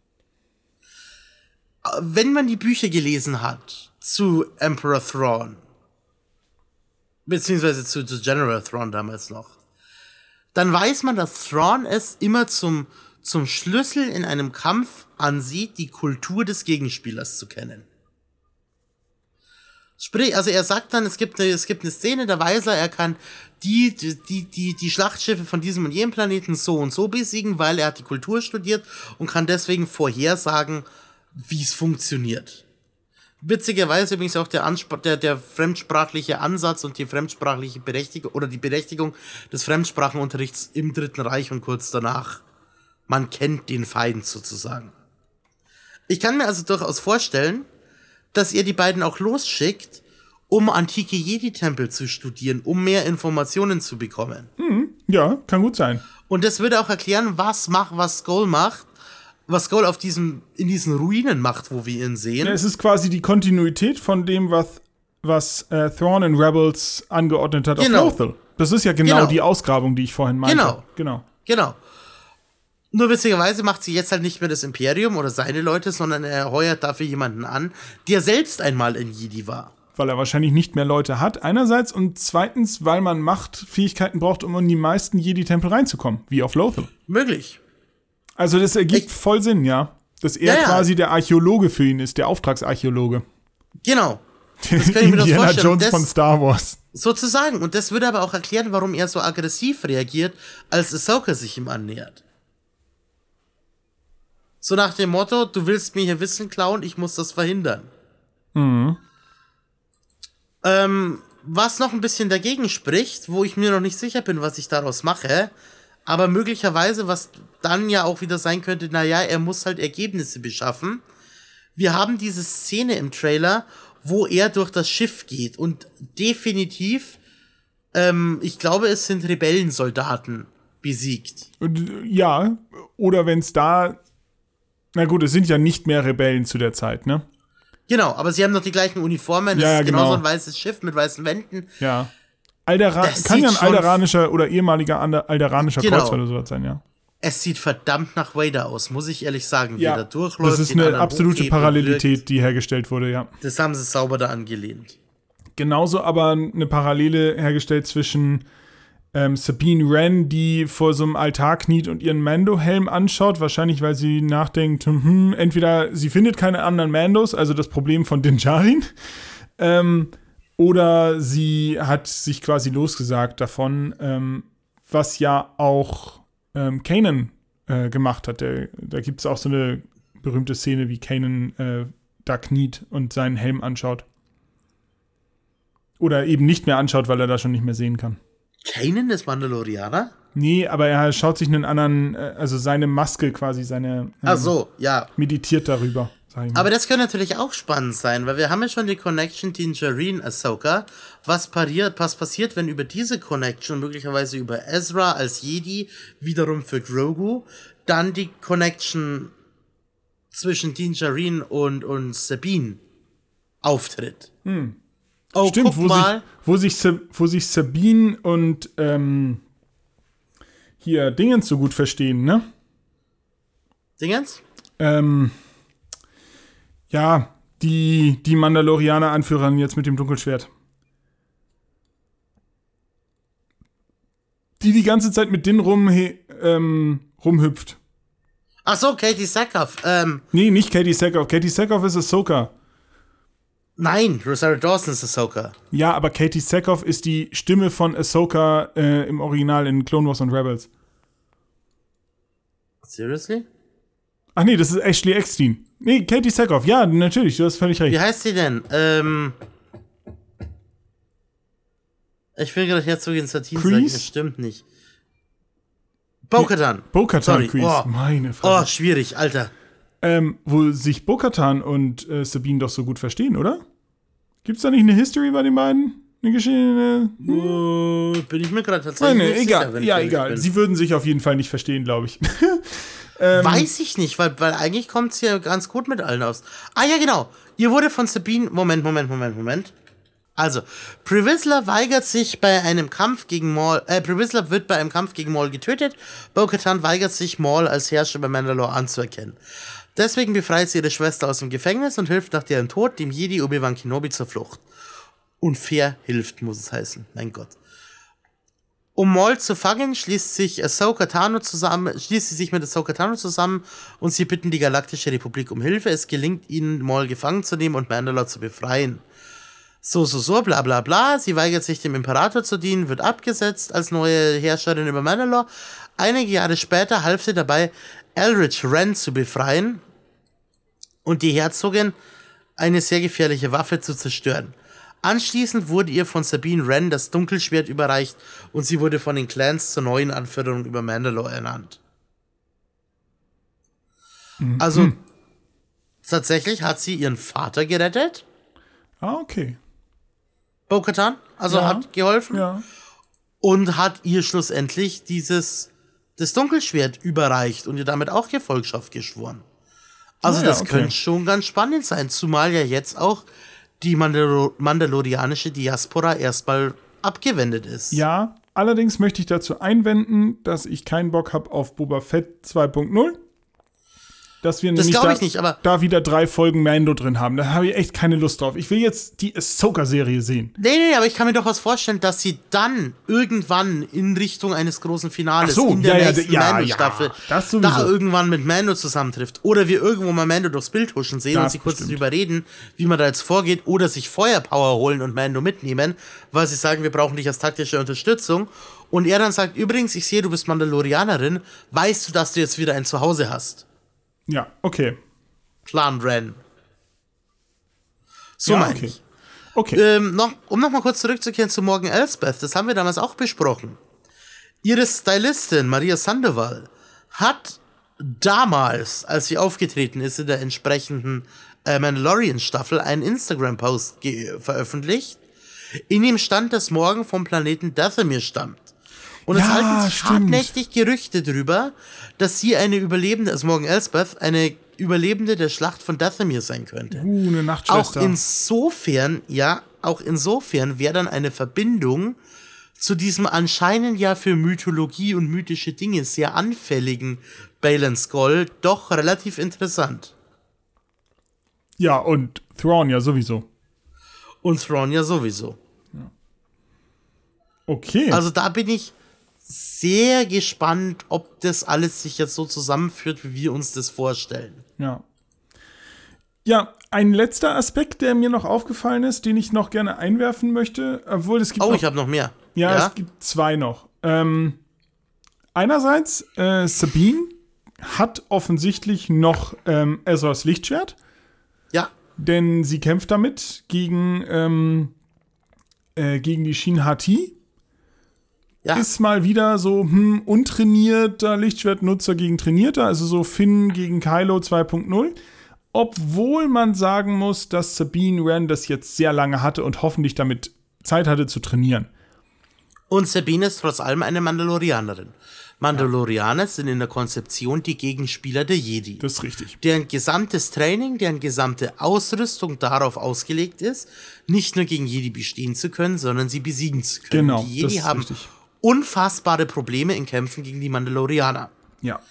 Speaker 1: Wenn man die Bücher gelesen hat zu Emperor Thrawn, beziehungsweise zu, zu General Thrawn damals noch, dann weiß man, dass Thrawn es immer zum, zum Schlüssel in einem Kampf ansieht, die Kultur des Gegenspielers zu kennen. Sprich, also er sagt dann, es gibt eine, es gibt eine Szene, da weiß er, er kann die, die, die, die Schlachtschiffe von diesem und jenem Planeten so und so besiegen, weil er hat die Kultur studiert und kann deswegen vorhersagen, wie es funktioniert. Witzigerweise übrigens auch der, Anspr- der, der fremdsprachliche Ansatz und die fremdsprachliche Berechtigung oder die Berechtigung des Fremdsprachenunterrichts im Dritten Reich und kurz danach. Man kennt den Feind sozusagen. Ich kann mir also durchaus vorstellen, dass ihr die beiden auch losschickt, um antike Jedi-Tempel zu studieren, um mehr Informationen zu bekommen.
Speaker 2: Mhm. Ja, kann gut sein.
Speaker 1: Und das würde auch erklären, was macht, was Skull macht, was Skull auf diesem, in diesen Ruinen macht, wo wir ihn sehen.
Speaker 2: Ja, es ist quasi die Kontinuität von dem, was, was äh, Thrawn in Rebels angeordnet hat
Speaker 1: Genau.
Speaker 2: auf Lothal. Das ist ja genau,
Speaker 1: Genau.
Speaker 2: die Ausgrabung, die ich vorhin meinte.
Speaker 1: Genau.
Speaker 2: Genau.
Speaker 1: Genau. Nur witzigerweise macht sie jetzt halt nicht mehr das Imperium oder seine Leute, sondern er heuert dafür jemanden an, der selbst einmal ein Jedi war.
Speaker 2: Weil er wahrscheinlich nicht mehr Leute hat, einerseits. Und zweitens, weil man Machtfähigkeiten braucht, um in die meisten Jedi-Tempel reinzukommen, wie auf Lothal.
Speaker 1: Möglich.
Speaker 2: Also das ergibt
Speaker 1: Ich-
Speaker 2: voll Sinn, ja. Dass er
Speaker 1: Ja, ja.
Speaker 2: quasi der Archäologe für ihn ist, der Auftragsarchäologe.
Speaker 1: Genau. Das kann ich mir das
Speaker 2: Indiana
Speaker 1: vorstellen.
Speaker 2: Jones
Speaker 1: Das-
Speaker 2: von Star Wars.
Speaker 1: Sozusagen. Und das würde aber auch erklären, warum er so aggressiv reagiert, als Ahsoka sich ihm annähert. So nach dem Motto, du willst mir hier Wissen klauen, ich muss das verhindern.
Speaker 2: Mhm.
Speaker 1: Ähm, was noch ein bisschen dagegen spricht, wo ich mir noch nicht sicher bin, was ich daraus mache, aber möglicherweise, was dann ja auch wieder sein könnte, naja, er muss halt Ergebnisse beschaffen. Wir haben diese Szene im Trailer, wo er durch das Schiff geht und definitiv, ähm, ich glaube, es sind Rebellensoldaten besiegt.
Speaker 2: Und, äh, ja, oder wenn es da. Na gut, es sind ja nicht mehr Rebellen zu der Zeit, ne?
Speaker 1: Genau, aber sie haben noch die gleichen Uniformen, es
Speaker 2: Ja, ja,
Speaker 1: ist genauso
Speaker 2: genau.
Speaker 1: ein weißes Schiff mit weißen Wänden.
Speaker 2: Ja. Aldera
Speaker 1: Das
Speaker 2: kann ja ein
Speaker 1: sieht schon-
Speaker 2: alderanischer oder ehemaliger Ander- alderanischer
Speaker 1: Genau.
Speaker 2: Kreuzer oder sowas sein, ja.
Speaker 1: Es sieht verdammt nach Vader aus, muss ich ehrlich sagen, wie
Speaker 2: Ja,
Speaker 1: er da durchläuft.
Speaker 2: das ist
Speaker 1: den
Speaker 2: eine
Speaker 1: anderen
Speaker 2: absolute
Speaker 1: hochhebt und
Speaker 2: Parallelität,
Speaker 1: wirkt.
Speaker 2: die hergestellt wurde, ja.
Speaker 1: Das haben sie sauber da angelehnt.
Speaker 2: Genauso aber eine Parallele hergestellt zwischen ähm, Sabine Wren, die vor so einem Altar kniet und ihren Mando-Helm anschaut, wahrscheinlich weil sie nachdenkt, hm, entweder sie findet keine anderen Mandos, also das Problem von Din Djarin, ähm, oder sie hat sich quasi losgesagt davon, ähm, was ja auch ähm, Kanan äh, gemacht hat. Der, da gibt es auch so eine berühmte Szene, wie Kanan äh, da kniet und seinen Helm anschaut. Oder eben nicht mehr anschaut, weil er da schon nicht mehr sehen kann.
Speaker 1: Kanan ist Mandalorianer?
Speaker 2: Nee, aber er schaut sich einen anderen, äh, also seine Maske quasi, seine ähm,
Speaker 1: Ach so, ja.
Speaker 2: meditiert darüber, sag ich mal.
Speaker 1: Aber das könnte natürlich auch spannend sein, weil wir haben ja schon die Connection Din Djarin Ahsoka. Was, pariert, was passiert, wenn über diese Connection, möglicherweise über Ezra als Jedi, wiederum für Grogu, dann die Connection zwischen Din Djarin und, und Sabine auftritt?
Speaker 2: Hm.
Speaker 1: Oh,
Speaker 2: Stimmt,
Speaker 1: guck
Speaker 2: wo sich,
Speaker 1: mal.
Speaker 2: wo, sich, Sa- wo sich Sabine und ähm, hier Dingens so gut verstehen, ne?
Speaker 1: Dingens?
Speaker 2: Ähm, ja, Die, die Mandalorianer-Anführerin jetzt mit dem Dunkelschwert. Die die ganze Zeit mit Din rum, ähm, rumhüpft.
Speaker 1: Ach so, Katie Sackhoff. Ähm,
Speaker 2: nee, nicht Katie Sackhoff. Katie Sackhoff ist Ahsoka.
Speaker 1: Nein, Rosario Dawson ist Ahsoka.
Speaker 2: Ja, aber Katie Sackhoff ist die Stimme von Ahsoka äh, im Original in Clone Wars und Rebels.
Speaker 1: Seriously?
Speaker 2: Ach nee, das ist Ashley Eckstein. Nee, Katie Sackhoff. Ja, natürlich, du hast völlig recht.
Speaker 1: Wie heißt sie denn? Ähm... Ich will gerade Herzogin Satine sagen, das stimmt nicht. Bo-Katan.
Speaker 2: Bo-Katan, Kreese.
Speaker 1: Oh.
Speaker 2: Meine Frage.
Speaker 1: Oh, schwierig, Alter.
Speaker 2: Ähm, wo sich Bo-Katan und äh, Sabine doch so gut verstehen, oder? Gibt's da nicht eine History bei den beiden? Eine Geschichte? Hm?
Speaker 1: Uh, bin ich mir gerade tatsächlich
Speaker 2: Nein, nee,
Speaker 1: nicht
Speaker 2: egal.
Speaker 1: sicher, wenn
Speaker 2: Ja,
Speaker 1: ich
Speaker 2: egal.
Speaker 1: bin.
Speaker 2: Sie würden sich auf jeden Fall nicht verstehen, glaube ich. ähm,
Speaker 1: Weiß ich nicht, weil, weil eigentlich kommt es ja ganz gut mit allen aus. Ah ja, genau. Ihr wurde von Sabine... Moment, Moment, Moment, Moment. Also, Pre Vizsla weigert sich bei einem Kampf gegen Maul, äh, Pre Vizsla wird bei einem Kampf gegen Maul getötet. Bo-Katan weigert sich, Maul als Herrscher bei Mandalore anzuerkennen. Deswegen befreit sie ihre Schwester aus dem Gefängnis und hilft nach deren Tod dem Jedi Obi-Wan Kenobi zur Flucht. Unfair hilft, muss es heißen. Mein Gott. Um Maul zu fangen, schließt sich Ahsoka Tano zusammen, schließt sie sich mit Ahsoka Tano zusammen und sie bitten die Galaktische Republik um Hilfe. Es gelingt ihnen, Maul gefangen zu nehmen und Mandalore zu befreien. So, so, so, bla, bla, bla. Sie weigert sich, dem Imperator zu dienen, wird abgesetzt als neue Herrscherin über Mandalore. Einige Jahre später half sie dabei, Elrich Wren zu befreien und die Herzogin eine sehr gefährliche Waffe zu zerstören. Anschließend wurde ihr von Sabine Wren das Dunkelschwert überreicht und sie wurde von den Clans zur neuen Anführerin über Mandalore ernannt. Mhm. Also, tatsächlich hat sie ihren Vater gerettet.
Speaker 2: Ah, okay.
Speaker 1: Bo-Katan, also
Speaker 2: ja,
Speaker 1: hat geholfen
Speaker 2: ja.
Speaker 1: und hat ihr schlussendlich dieses das Dunkelschwert überreicht und ihr damit auch Gefolgschaft geschworen. Also ah, ja, das okay. könnte schon ganz spannend sein, zumal ja jetzt auch die Mandalor- mandalorianische Diaspora erstmal abgewendet ist.
Speaker 2: Ja, allerdings möchte ich dazu einwenden, dass ich keinen Bock habe auf Boba Fett zwei Punkt null. Dass wir
Speaker 1: das
Speaker 2: nämlich da,
Speaker 1: ich nicht, aber
Speaker 2: da wieder drei Folgen Mando drin haben. Da habe ich echt keine Lust drauf. Ich will jetzt die Ahsoka-Serie sehen.
Speaker 1: Nee, nee, aber ich kann mir doch was vorstellen, dass sie dann irgendwann in Richtung eines großen Finales
Speaker 2: so,
Speaker 1: in der
Speaker 2: ja,
Speaker 1: nächsten
Speaker 2: ja,
Speaker 1: Mando-Staffel
Speaker 2: ja,
Speaker 1: da irgendwann mit Mando zusammentrifft. Oder wir irgendwo mal Mando durchs Bild huschen sehen das und sie kurz bestimmt. drüber reden, wie man da jetzt vorgeht. Oder sich Feuerpower holen und Mando mitnehmen, weil sie sagen, wir brauchen dich als taktische Unterstützung. Und er dann sagt, übrigens, ich sehe, du bist Mandalorianerin. Weißt du, dass du jetzt wieder ein Zuhause hast?
Speaker 2: Ja, okay.
Speaker 1: Clan Wren. So
Speaker 2: ja,
Speaker 1: meine
Speaker 2: okay.
Speaker 1: ich.
Speaker 2: Okay.
Speaker 1: Ähm, noch, um nochmal kurz zurückzukehren zu Morgan Elsbeth, das haben wir damals auch besprochen. Ihre Stylistin Maria Sandoval hat damals, als sie aufgetreten ist in der entsprechenden äh, Mandalorian-Staffel, einen Instagram-Post ge- veröffentlicht, in dem stand, dass Morgan vom Planeten Dathomir stammt. Und es
Speaker 2: ja,
Speaker 1: halten sich
Speaker 2: stimmt.
Speaker 1: hartnäckig Gerüchte drüber, dass sie eine Überlebende, also Morgan Elsbeth, eine Überlebende der Schlacht von Dathomir sein könnte.
Speaker 2: Uh, eine Nachtschwester.
Speaker 1: Auch insofern, ja, auch insofern wäre dann eine Verbindung zu diesem anscheinend ja für Mythologie und mythische Dinge sehr anfälligen Baylan Skoll doch relativ interessant.
Speaker 2: Ja, und Thrawn ja sowieso.
Speaker 1: Und Thrawn ja sowieso.
Speaker 2: Ja. Okay.
Speaker 1: Also da bin ich sehr gespannt, ob das alles sich jetzt so zusammenführt, wie wir uns das vorstellen.
Speaker 2: Ja. Ja, ein letzter Aspekt, der mir noch aufgefallen ist, den ich noch gerne einwerfen möchte, obwohl es gibt
Speaker 1: Oh,
Speaker 2: noch,
Speaker 1: ich habe noch mehr.
Speaker 2: Ja,
Speaker 1: ja,
Speaker 2: es gibt zwei noch. Ähm, einerseits, äh, Sabine hat offensichtlich noch ähm, Ezras Lichtschwert.
Speaker 1: Ja.
Speaker 2: Denn sie kämpft damit gegen, ähm, äh, gegen die Shin Hati. Ja. Ist mal wieder so hm, untrainierter Lichtschwertnutzer gegen trainierter, also so Finn gegen Kylo zwei Punkt null. Obwohl man sagen muss, dass Sabine Wren das jetzt sehr lange hatte und hoffentlich damit Zeit hatte zu trainieren.
Speaker 1: Und Sabine ist trotz allem eine Mandalorianerin. Mandalorianer ja. sind in der Konzeption die Gegenspieler der Jedi.
Speaker 2: Das ist richtig.
Speaker 1: Deren gesamtes Training, deren gesamte Ausrüstung darauf ausgelegt ist, nicht nur gegen Jedi bestehen zu können, sondern sie besiegen zu können.
Speaker 2: Genau,
Speaker 1: die Jedi
Speaker 2: das ist
Speaker 1: haben
Speaker 2: richtig.
Speaker 1: unfassbare Probleme in Kämpfen gegen die Mandalorianer.
Speaker 2: Ja.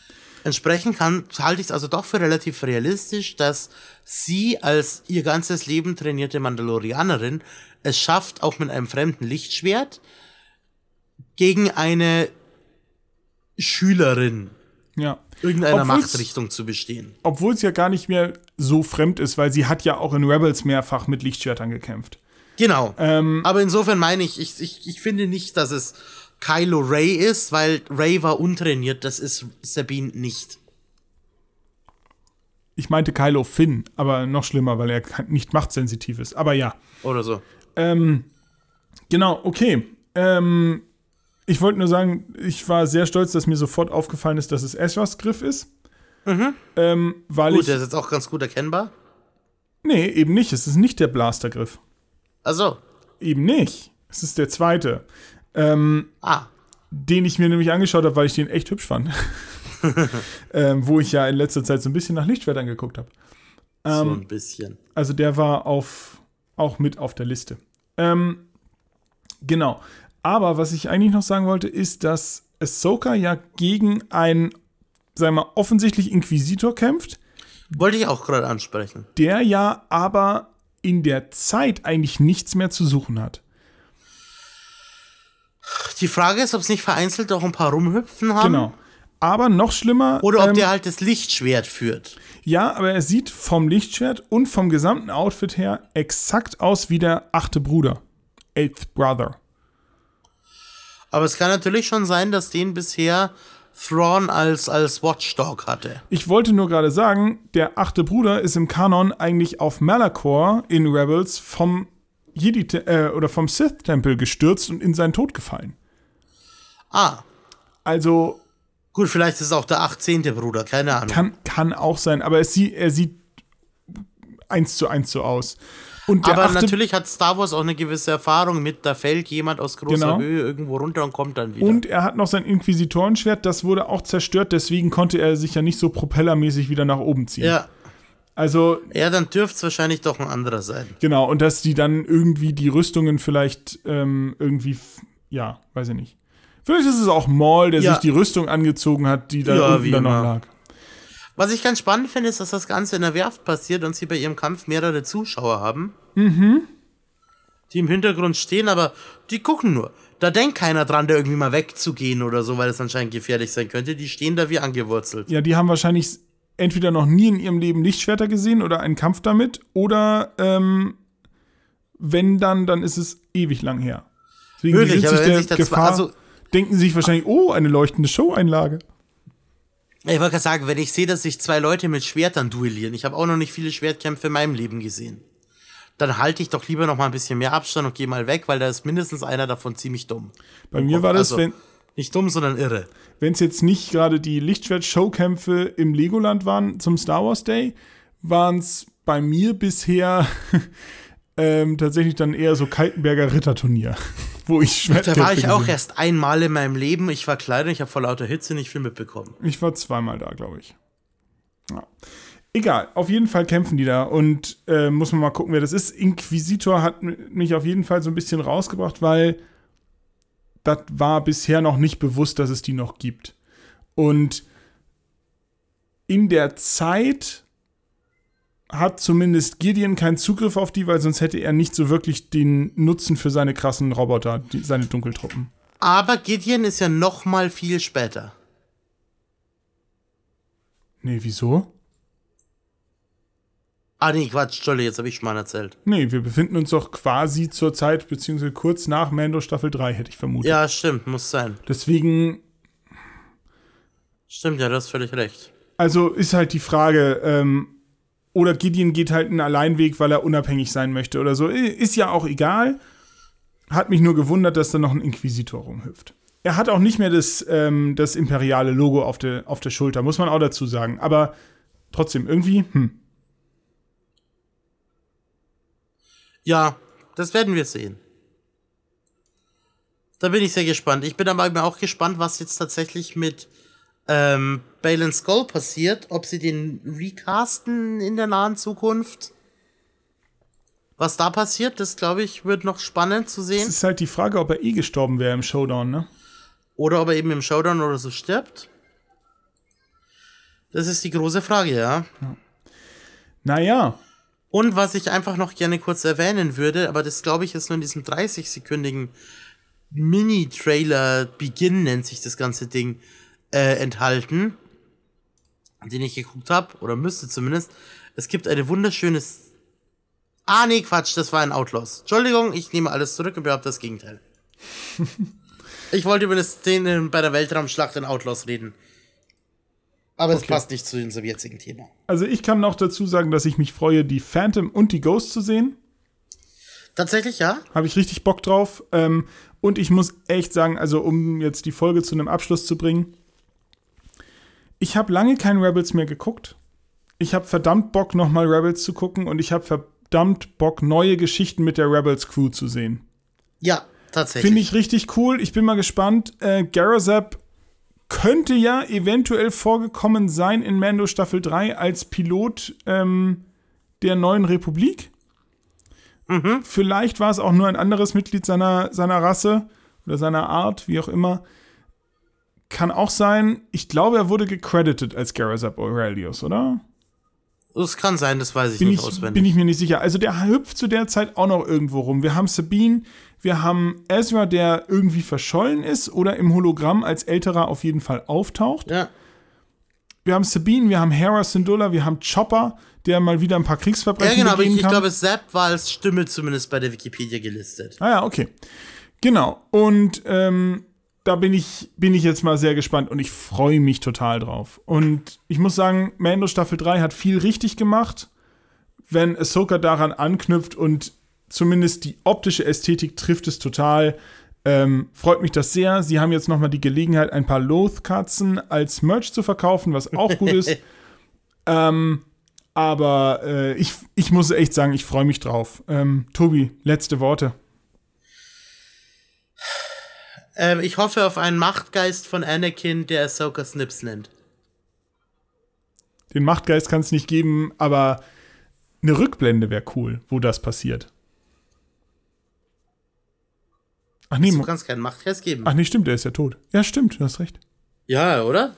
Speaker 1: Entsprechend kann, halte ich es also doch für relativ realistisch, dass sie als ihr ganzes Leben trainierte Mandalorianerin es schafft, auch mit einem fremden Lichtschwert gegen eine Schülerin
Speaker 2: Ja.
Speaker 1: irgendeiner
Speaker 2: Obwohl's-
Speaker 1: Machtrichtung zu bestehen.
Speaker 2: Obwohl es ja gar nicht mehr so fremd ist, weil sie hat ja auch in Rebels mehrfach mit Lichtschwertern gekämpft.
Speaker 1: Genau.
Speaker 2: Ähm,
Speaker 1: Aber insofern meine ich, ich, ich, ich finde nicht, dass es Kylo Ray ist, weil Ray war untrainiert, das ist Sabine nicht.
Speaker 2: Ich meinte Kylo Finn, aber noch schlimmer, weil er nicht machtsensitiv ist. Aber ja.
Speaker 1: Oder so.
Speaker 2: Ähm, genau, okay. Ähm, ich wollte nur sagen, ich war sehr stolz, dass mir sofort aufgefallen ist, dass es Ezras Griff ist.
Speaker 1: Mhm.
Speaker 2: Ähm, weil
Speaker 1: Gut,
Speaker 2: ich.
Speaker 1: der ist jetzt auch ganz gut erkennbar.
Speaker 2: Nee, eben nicht. Es ist nicht der Blastergriff.
Speaker 1: Also,
Speaker 2: Eben nicht. Es ist der zweite. Ähm,
Speaker 1: ah,
Speaker 2: den ich mir nämlich angeschaut habe, weil ich den echt hübsch fand. ähm, wo ich ja in letzter Zeit so ein bisschen nach Lichtschwertern geguckt habe.
Speaker 1: so
Speaker 2: Ähm,
Speaker 1: ein bisschen.
Speaker 2: also der war auf, auch mit auf der Liste. Ähm, genau. Aber was ich eigentlich noch sagen wollte, ist, dass Ahsoka ja gegen einen, sagen wir mal, offensichtlich Inquisitor kämpft,
Speaker 1: Wollte ich auch gerade ansprechen.
Speaker 2: der ja aber in der Zeit eigentlich nichts mehr zu suchen hat.
Speaker 1: Die Frage ist, ob es nicht vereinzelt auch ein paar rumhüpfen haben.
Speaker 2: Genau. Aber noch schlimmer.
Speaker 1: Oder ob
Speaker 2: ähm,
Speaker 1: der halt das Lichtschwert führt.
Speaker 2: Ja, aber er sieht vom Lichtschwert und vom gesamten Outfit her exakt aus wie der achte Bruder. Eighth Brother.
Speaker 1: Aber es kann natürlich schon sein, dass den bisher Thrawn als, als Watchdog hatte.
Speaker 2: Ich wollte nur gerade sagen, der achte Bruder ist im Kanon eigentlich auf Malachor in Rebels vom Jedi äh, oder vom Sith-Tempel gestürzt und in seinen Tod gefallen.
Speaker 1: Ah,
Speaker 2: Also
Speaker 1: gut, vielleicht ist es auch der achtzehnte Bruder, keine Ahnung.
Speaker 2: kann, kann auch sein, aber es sie, er sieht eins zu eins so aus. Und der
Speaker 1: Aber
Speaker 2: achte,
Speaker 1: natürlich hat Star Wars auch eine gewisse Erfahrung mit, da fällt jemand aus großer
Speaker 2: Genau.
Speaker 1: Höhe irgendwo runter und kommt dann wieder.
Speaker 2: Und er hat noch sein Inquisitorenschwert, das wurde auch zerstört, deswegen konnte er sich ja nicht so propellermäßig wieder nach oben ziehen.
Speaker 1: ja,
Speaker 2: Also,
Speaker 1: ja, dann dürfte es wahrscheinlich doch ein anderer sein.
Speaker 2: genau, und dass die dann irgendwie die Rüstungen vielleicht ähm, irgendwie, f- ja, weiß ich nicht. Vielleicht ist es auch Maul, der
Speaker 1: Ja.
Speaker 2: sich die Rüstung angezogen hat, die da
Speaker 1: Ja,
Speaker 2: unten
Speaker 1: wie
Speaker 2: dann noch
Speaker 1: immer.
Speaker 2: lag.
Speaker 1: Was ich ganz spannend finde, ist, dass das Ganze in der Werft passiert und sie bei ihrem Kampf mehrere Zuschauer haben.
Speaker 2: Mhm.
Speaker 1: Die im Hintergrund stehen, aber die gucken nur. Da denkt keiner dran, da irgendwie mal wegzugehen oder so, weil es anscheinend gefährlich sein könnte. Die stehen da wie angewurzelt.
Speaker 2: Ja, die haben wahrscheinlich entweder noch nie in ihrem Leben Lichtschwerter gesehen oder einen Kampf damit, oder ähm, wenn dann, dann ist es ewig lang her. Deswegen
Speaker 1: Möglich,
Speaker 2: sind
Speaker 1: aber
Speaker 2: sich
Speaker 1: wenn
Speaker 2: der
Speaker 1: sich das
Speaker 2: Gefahr,
Speaker 1: also
Speaker 2: denken sie sich wahrscheinlich, oh, eine leuchtende Show-Einlage.
Speaker 1: ich wollte gerade sagen, wenn ich sehe, dass sich zwei Leute mit Schwertern duellieren, ich habe auch noch nicht viele Schwertkämpfe in meinem Leben gesehen, dann halte ich doch lieber noch mal ein bisschen mehr Abstand und gehe mal weg, weil da ist mindestens einer davon ziemlich dumm.
Speaker 2: Bei mir war das,
Speaker 1: Also,
Speaker 2: wenn
Speaker 1: nicht dumm, sondern irre.
Speaker 2: wenn es jetzt nicht gerade die Lichtschwert-Showkämpfe im Legoland waren zum Star Wars Day, waren es bei mir bisher ähm, tatsächlich dann eher so Kaltenberger Ritterturnier, wo ich Schwertkämpfe
Speaker 1: Da war ich auch
Speaker 2: gesehen-
Speaker 1: erst einmal in meinem Leben. Ich war klein und ich habe vor lauter Hitze nicht viel mitbekommen.
Speaker 2: Ich war zweimal da, glaube ich. Ja. Egal, auf jeden Fall kämpfen die da und äh, muss man mal gucken, wer das ist. Inquisitor hat m- mich auf jeden Fall so ein bisschen rausgebracht, weil das war bisher noch nicht bewusst, dass es die noch gibt. Und in der Zeit hat zumindest Gideon keinen Zugriff auf die, weil sonst hätte er nicht so wirklich den Nutzen für seine krassen Roboter, die, seine Dunkeltruppen.
Speaker 1: Aber Gideon ist ja noch mal viel später.
Speaker 2: Nee, wieso?
Speaker 1: Ah, nee, Quatsch, Entschuldigung, jetzt habe ich schon mal erzählt.
Speaker 2: Nee, wir befinden uns doch quasi zur Zeit, beziehungsweise kurz nach Mando Staffel drei, hätte ich vermutet.
Speaker 1: Ja, stimmt, muss sein.
Speaker 2: Deswegen,
Speaker 1: Stimmt, ja, du hast völlig recht.
Speaker 2: also ist halt die Frage, ähm, oder Gideon geht halt einen Alleinweg, weil er unabhängig sein möchte oder so. Ist ja auch egal. Hat mich nur gewundert, dass da noch ein Inquisitor rumhüpft. Er hat auch nicht mehr das, ähm, das imperiale Logo auf der, auf der Schulter, muss man auch dazu sagen. Aber trotzdem, irgendwie, hm.
Speaker 1: Ja, das werden wir sehen. Da bin ich sehr gespannt. Ich bin aber auch gespannt, was jetzt tatsächlich mit ähm, Baylan Skoll passiert. Ob sie den recasten in der nahen Zukunft. Was da passiert, das glaube ich, wird noch spannend zu
Speaker 2: Es
Speaker 1: sehen.
Speaker 2: ist halt die Frage, ob er eh gestorben wäre im Showdown, ne?
Speaker 1: Oder ob er eben im Showdown oder so stirbt. Das ist die große Frage, ja.
Speaker 2: ja. Naja.
Speaker 1: Und was ich einfach noch gerne kurz erwähnen würde, aber das glaube ich ist nur in diesem dreißig-sekündigen Mini-Trailer Beginn, nennt sich das ganze Ding, äh, enthalten, den ich geguckt habe, oder müsste zumindest. Es gibt eine wunderschöne... Ah, nee, Quatsch, das war ein Outlaws. Entschuldigung, ich nehme alles zurück und behaupte das Gegenteil. Ich wollte über eine Szene bei der Weltraumschlacht in Outlaws reden. Aber es
Speaker 2: okay.
Speaker 1: passt nicht zu unserem jetzigen Thema.
Speaker 2: Also ich kann noch dazu sagen, dass ich mich freue, die Phantom und die Ghost zu sehen.
Speaker 1: Tatsächlich, ja.
Speaker 2: Habe ich richtig Bock drauf. Ähm, und ich muss echt sagen, also um jetzt die Folge zu einem Abschluss zu bringen, ich habe lange kein Rebels mehr geguckt. Ich habe verdammt Bock, nochmal Rebels zu gucken und ich habe verdammt Bock, neue Geschichten mit der Rebels-Crew zu sehen.
Speaker 1: Ja, tatsächlich.
Speaker 2: Finde ich richtig cool. Ich bin mal gespannt. Äh, Garazap könnte ja eventuell vorgekommen sein in Mando Staffel drei als Pilot ähm, der neuen Republik.
Speaker 1: Mhm.
Speaker 2: Vielleicht war es auch nur ein anderes Mitglied seiner, seiner Rasse oder seiner Art, wie auch immer. Kann auch sein. Ich glaube, er wurde gecredited als Garazap Aurelius, oder?
Speaker 1: Das kann sein, das weiß ich
Speaker 2: bin
Speaker 1: nicht
Speaker 2: ich,
Speaker 1: auswendig.
Speaker 2: Bin ich mir nicht sicher. Also der hüpft zu der Zeit auch noch irgendwo rum. Wir haben Sabine, wir haben Ezra, der irgendwie verschollen ist oder im Hologramm als älterer auf jeden Fall auftaucht.
Speaker 1: Ja.
Speaker 2: Wir haben Sabine, wir haben Hera Syndulla, wir haben Chopper, der mal wieder ein paar Kriegsverbrechen
Speaker 1: Ja, genau, aber ich,
Speaker 2: begehen
Speaker 1: ich
Speaker 2: kann.
Speaker 1: glaube, Zapp war als Stimme zumindest bei der Wikipedia gelistet.
Speaker 2: Ah ja, okay. Genau. Und ähm, da bin ich, bin ich jetzt mal sehr gespannt und ich freue mich total drauf. Und ich muss sagen, Mando Staffel drei hat viel richtig gemacht, wenn Ahsoka daran anknüpft und zumindest die optische Ästhetik trifft es total. Ähm, freut mich das sehr. Sie haben jetzt nochmal die Gelegenheit, ein paar Loth-Katzen als Merch zu verkaufen, was auch gut ist. ähm, aber äh, ich, ich muss echt sagen, ich freue mich drauf. Ähm, Tobi, letzte Worte.
Speaker 1: Ähm, ich hoffe auf einen Machtgeist von Anakin, der Ahsoka Snips nennt.
Speaker 2: Den Machtgeist kann es nicht geben, aber eine Rückblende wäre cool, wo das passiert. Ach nee,
Speaker 1: Du kannst keinen Machtgeist geben.
Speaker 2: ach nee, stimmt, der ist ja tot. Ja, stimmt, du hast recht.
Speaker 1: Ja, oder?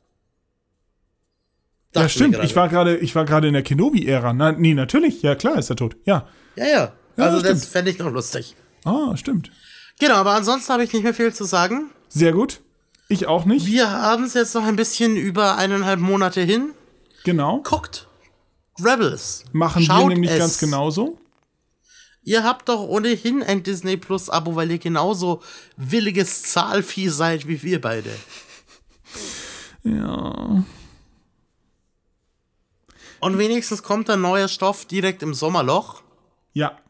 Speaker 2: Ja,
Speaker 1: Dachte
Speaker 2: stimmt,
Speaker 1: mir
Speaker 2: ich war gerade ich war gerade in der Kenobi-Ära. Na, nee, natürlich, ja klar ist er tot. Ja.
Speaker 1: Ja, ja.
Speaker 2: Ja,
Speaker 1: Also
Speaker 2: stimmt.
Speaker 1: das fände ich noch lustig.
Speaker 2: Ah, stimmt.
Speaker 1: Genau, aber ansonsten habe ich nicht mehr viel zu sagen.
Speaker 2: Sehr gut. Ich auch nicht.
Speaker 1: Wir haben es jetzt noch ein bisschen über eineinhalb Monate hin.
Speaker 2: Genau.
Speaker 1: Guckt Rebels.
Speaker 2: Machen
Speaker 1: Schaut
Speaker 2: wir nämlich
Speaker 1: es.
Speaker 2: ganz genauso.
Speaker 1: Ihr habt doch ohnehin ein Disney Plus Abo, weil ihr genauso williges Zahlvieh seid wie wir beide.
Speaker 2: Ja.
Speaker 1: Und wenigstens kommt ein neuer Stoff direkt im Sommerloch.
Speaker 2: Ja.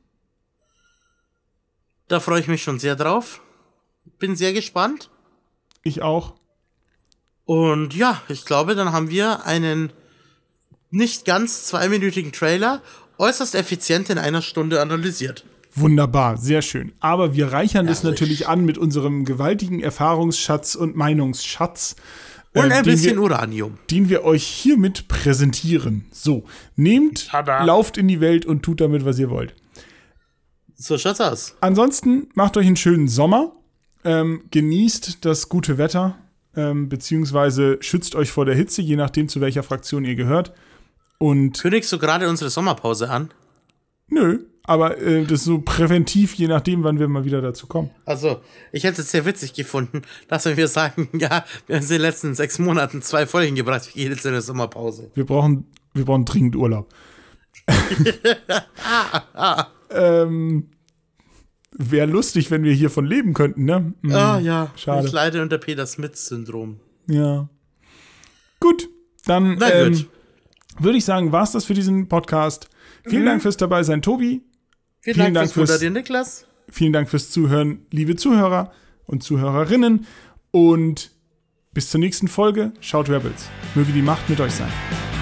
Speaker 1: Da freue ich mich schon sehr drauf. Bin sehr gespannt.
Speaker 2: Ich auch.
Speaker 1: Und ja, ich glaube, dann haben wir einen nicht ganz zweiminütigen Trailer äußerst effizient in einer Stunde analysiert.
Speaker 2: Wunderbar, sehr schön. Aber wir reichern das
Speaker 1: Herrlich.
Speaker 2: natürlich an mit unserem gewaltigen Erfahrungsschatz und Meinungsschatz.
Speaker 1: Und
Speaker 2: äh,
Speaker 1: ein
Speaker 2: den
Speaker 1: bisschen
Speaker 2: wir,
Speaker 1: Uranium.
Speaker 2: den wir euch hiermit präsentieren. So, nehmt,
Speaker 1: Tada.
Speaker 2: lauft in die Welt und tut damit, was ihr wollt.
Speaker 1: So schaut's aus.
Speaker 2: Ansonsten macht euch einen schönen Sommer, ähm, genießt das gute Wetter, ähm, beziehungsweise schützt euch vor der Hitze, je nachdem, zu welcher Fraktion ihr gehört. Und
Speaker 1: Kündigst du gerade unsere Sommerpause an?
Speaker 2: nö, aber äh, das ist so präventiv, je nachdem, wann wir mal wieder dazu kommen.
Speaker 1: Also, ich hätte es sehr witzig gefunden, dass wir sagen, ja, wir haben in den letzten sechs Monaten zwei Folgen gebracht, wir gehen jetzt in eine Sommerpause.
Speaker 2: Wir brauchen, wir brauchen dringend Urlaub. ähm, Wäre lustig, wenn wir hiervon leben könnten, ne? Hm,
Speaker 1: Ah ja,
Speaker 2: schade.
Speaker 1: ich leide unter Peter-Smith-Syndrom.
Speaker 2: Ja. Gut, dann
Speaker 1: Na
Speaker 2: ähm,
Speaker 1: gut.
Speaker 2: würde ich sagen, war's das für diesen Podcast. Vielen
Speaker 1: Mhm.
Speaker 2: Dank fürs Dabeisein, Tobi.
Speaker 1: Vielen,
Speaker 2: Vielen
Speaker 1: Dank,
Speaker 2: Dank
Speaker 1: fürs
Speaker 2: fürs-
Speaker 1: Moderieren, Niklas.
Speaker 2: Vielen Dank fürs Zuhören, liebe Zuhörer und Zuhörerinnen. Und bis zur nächsten Folge. Schaut Rebels. Möge die Macht mit euch sein.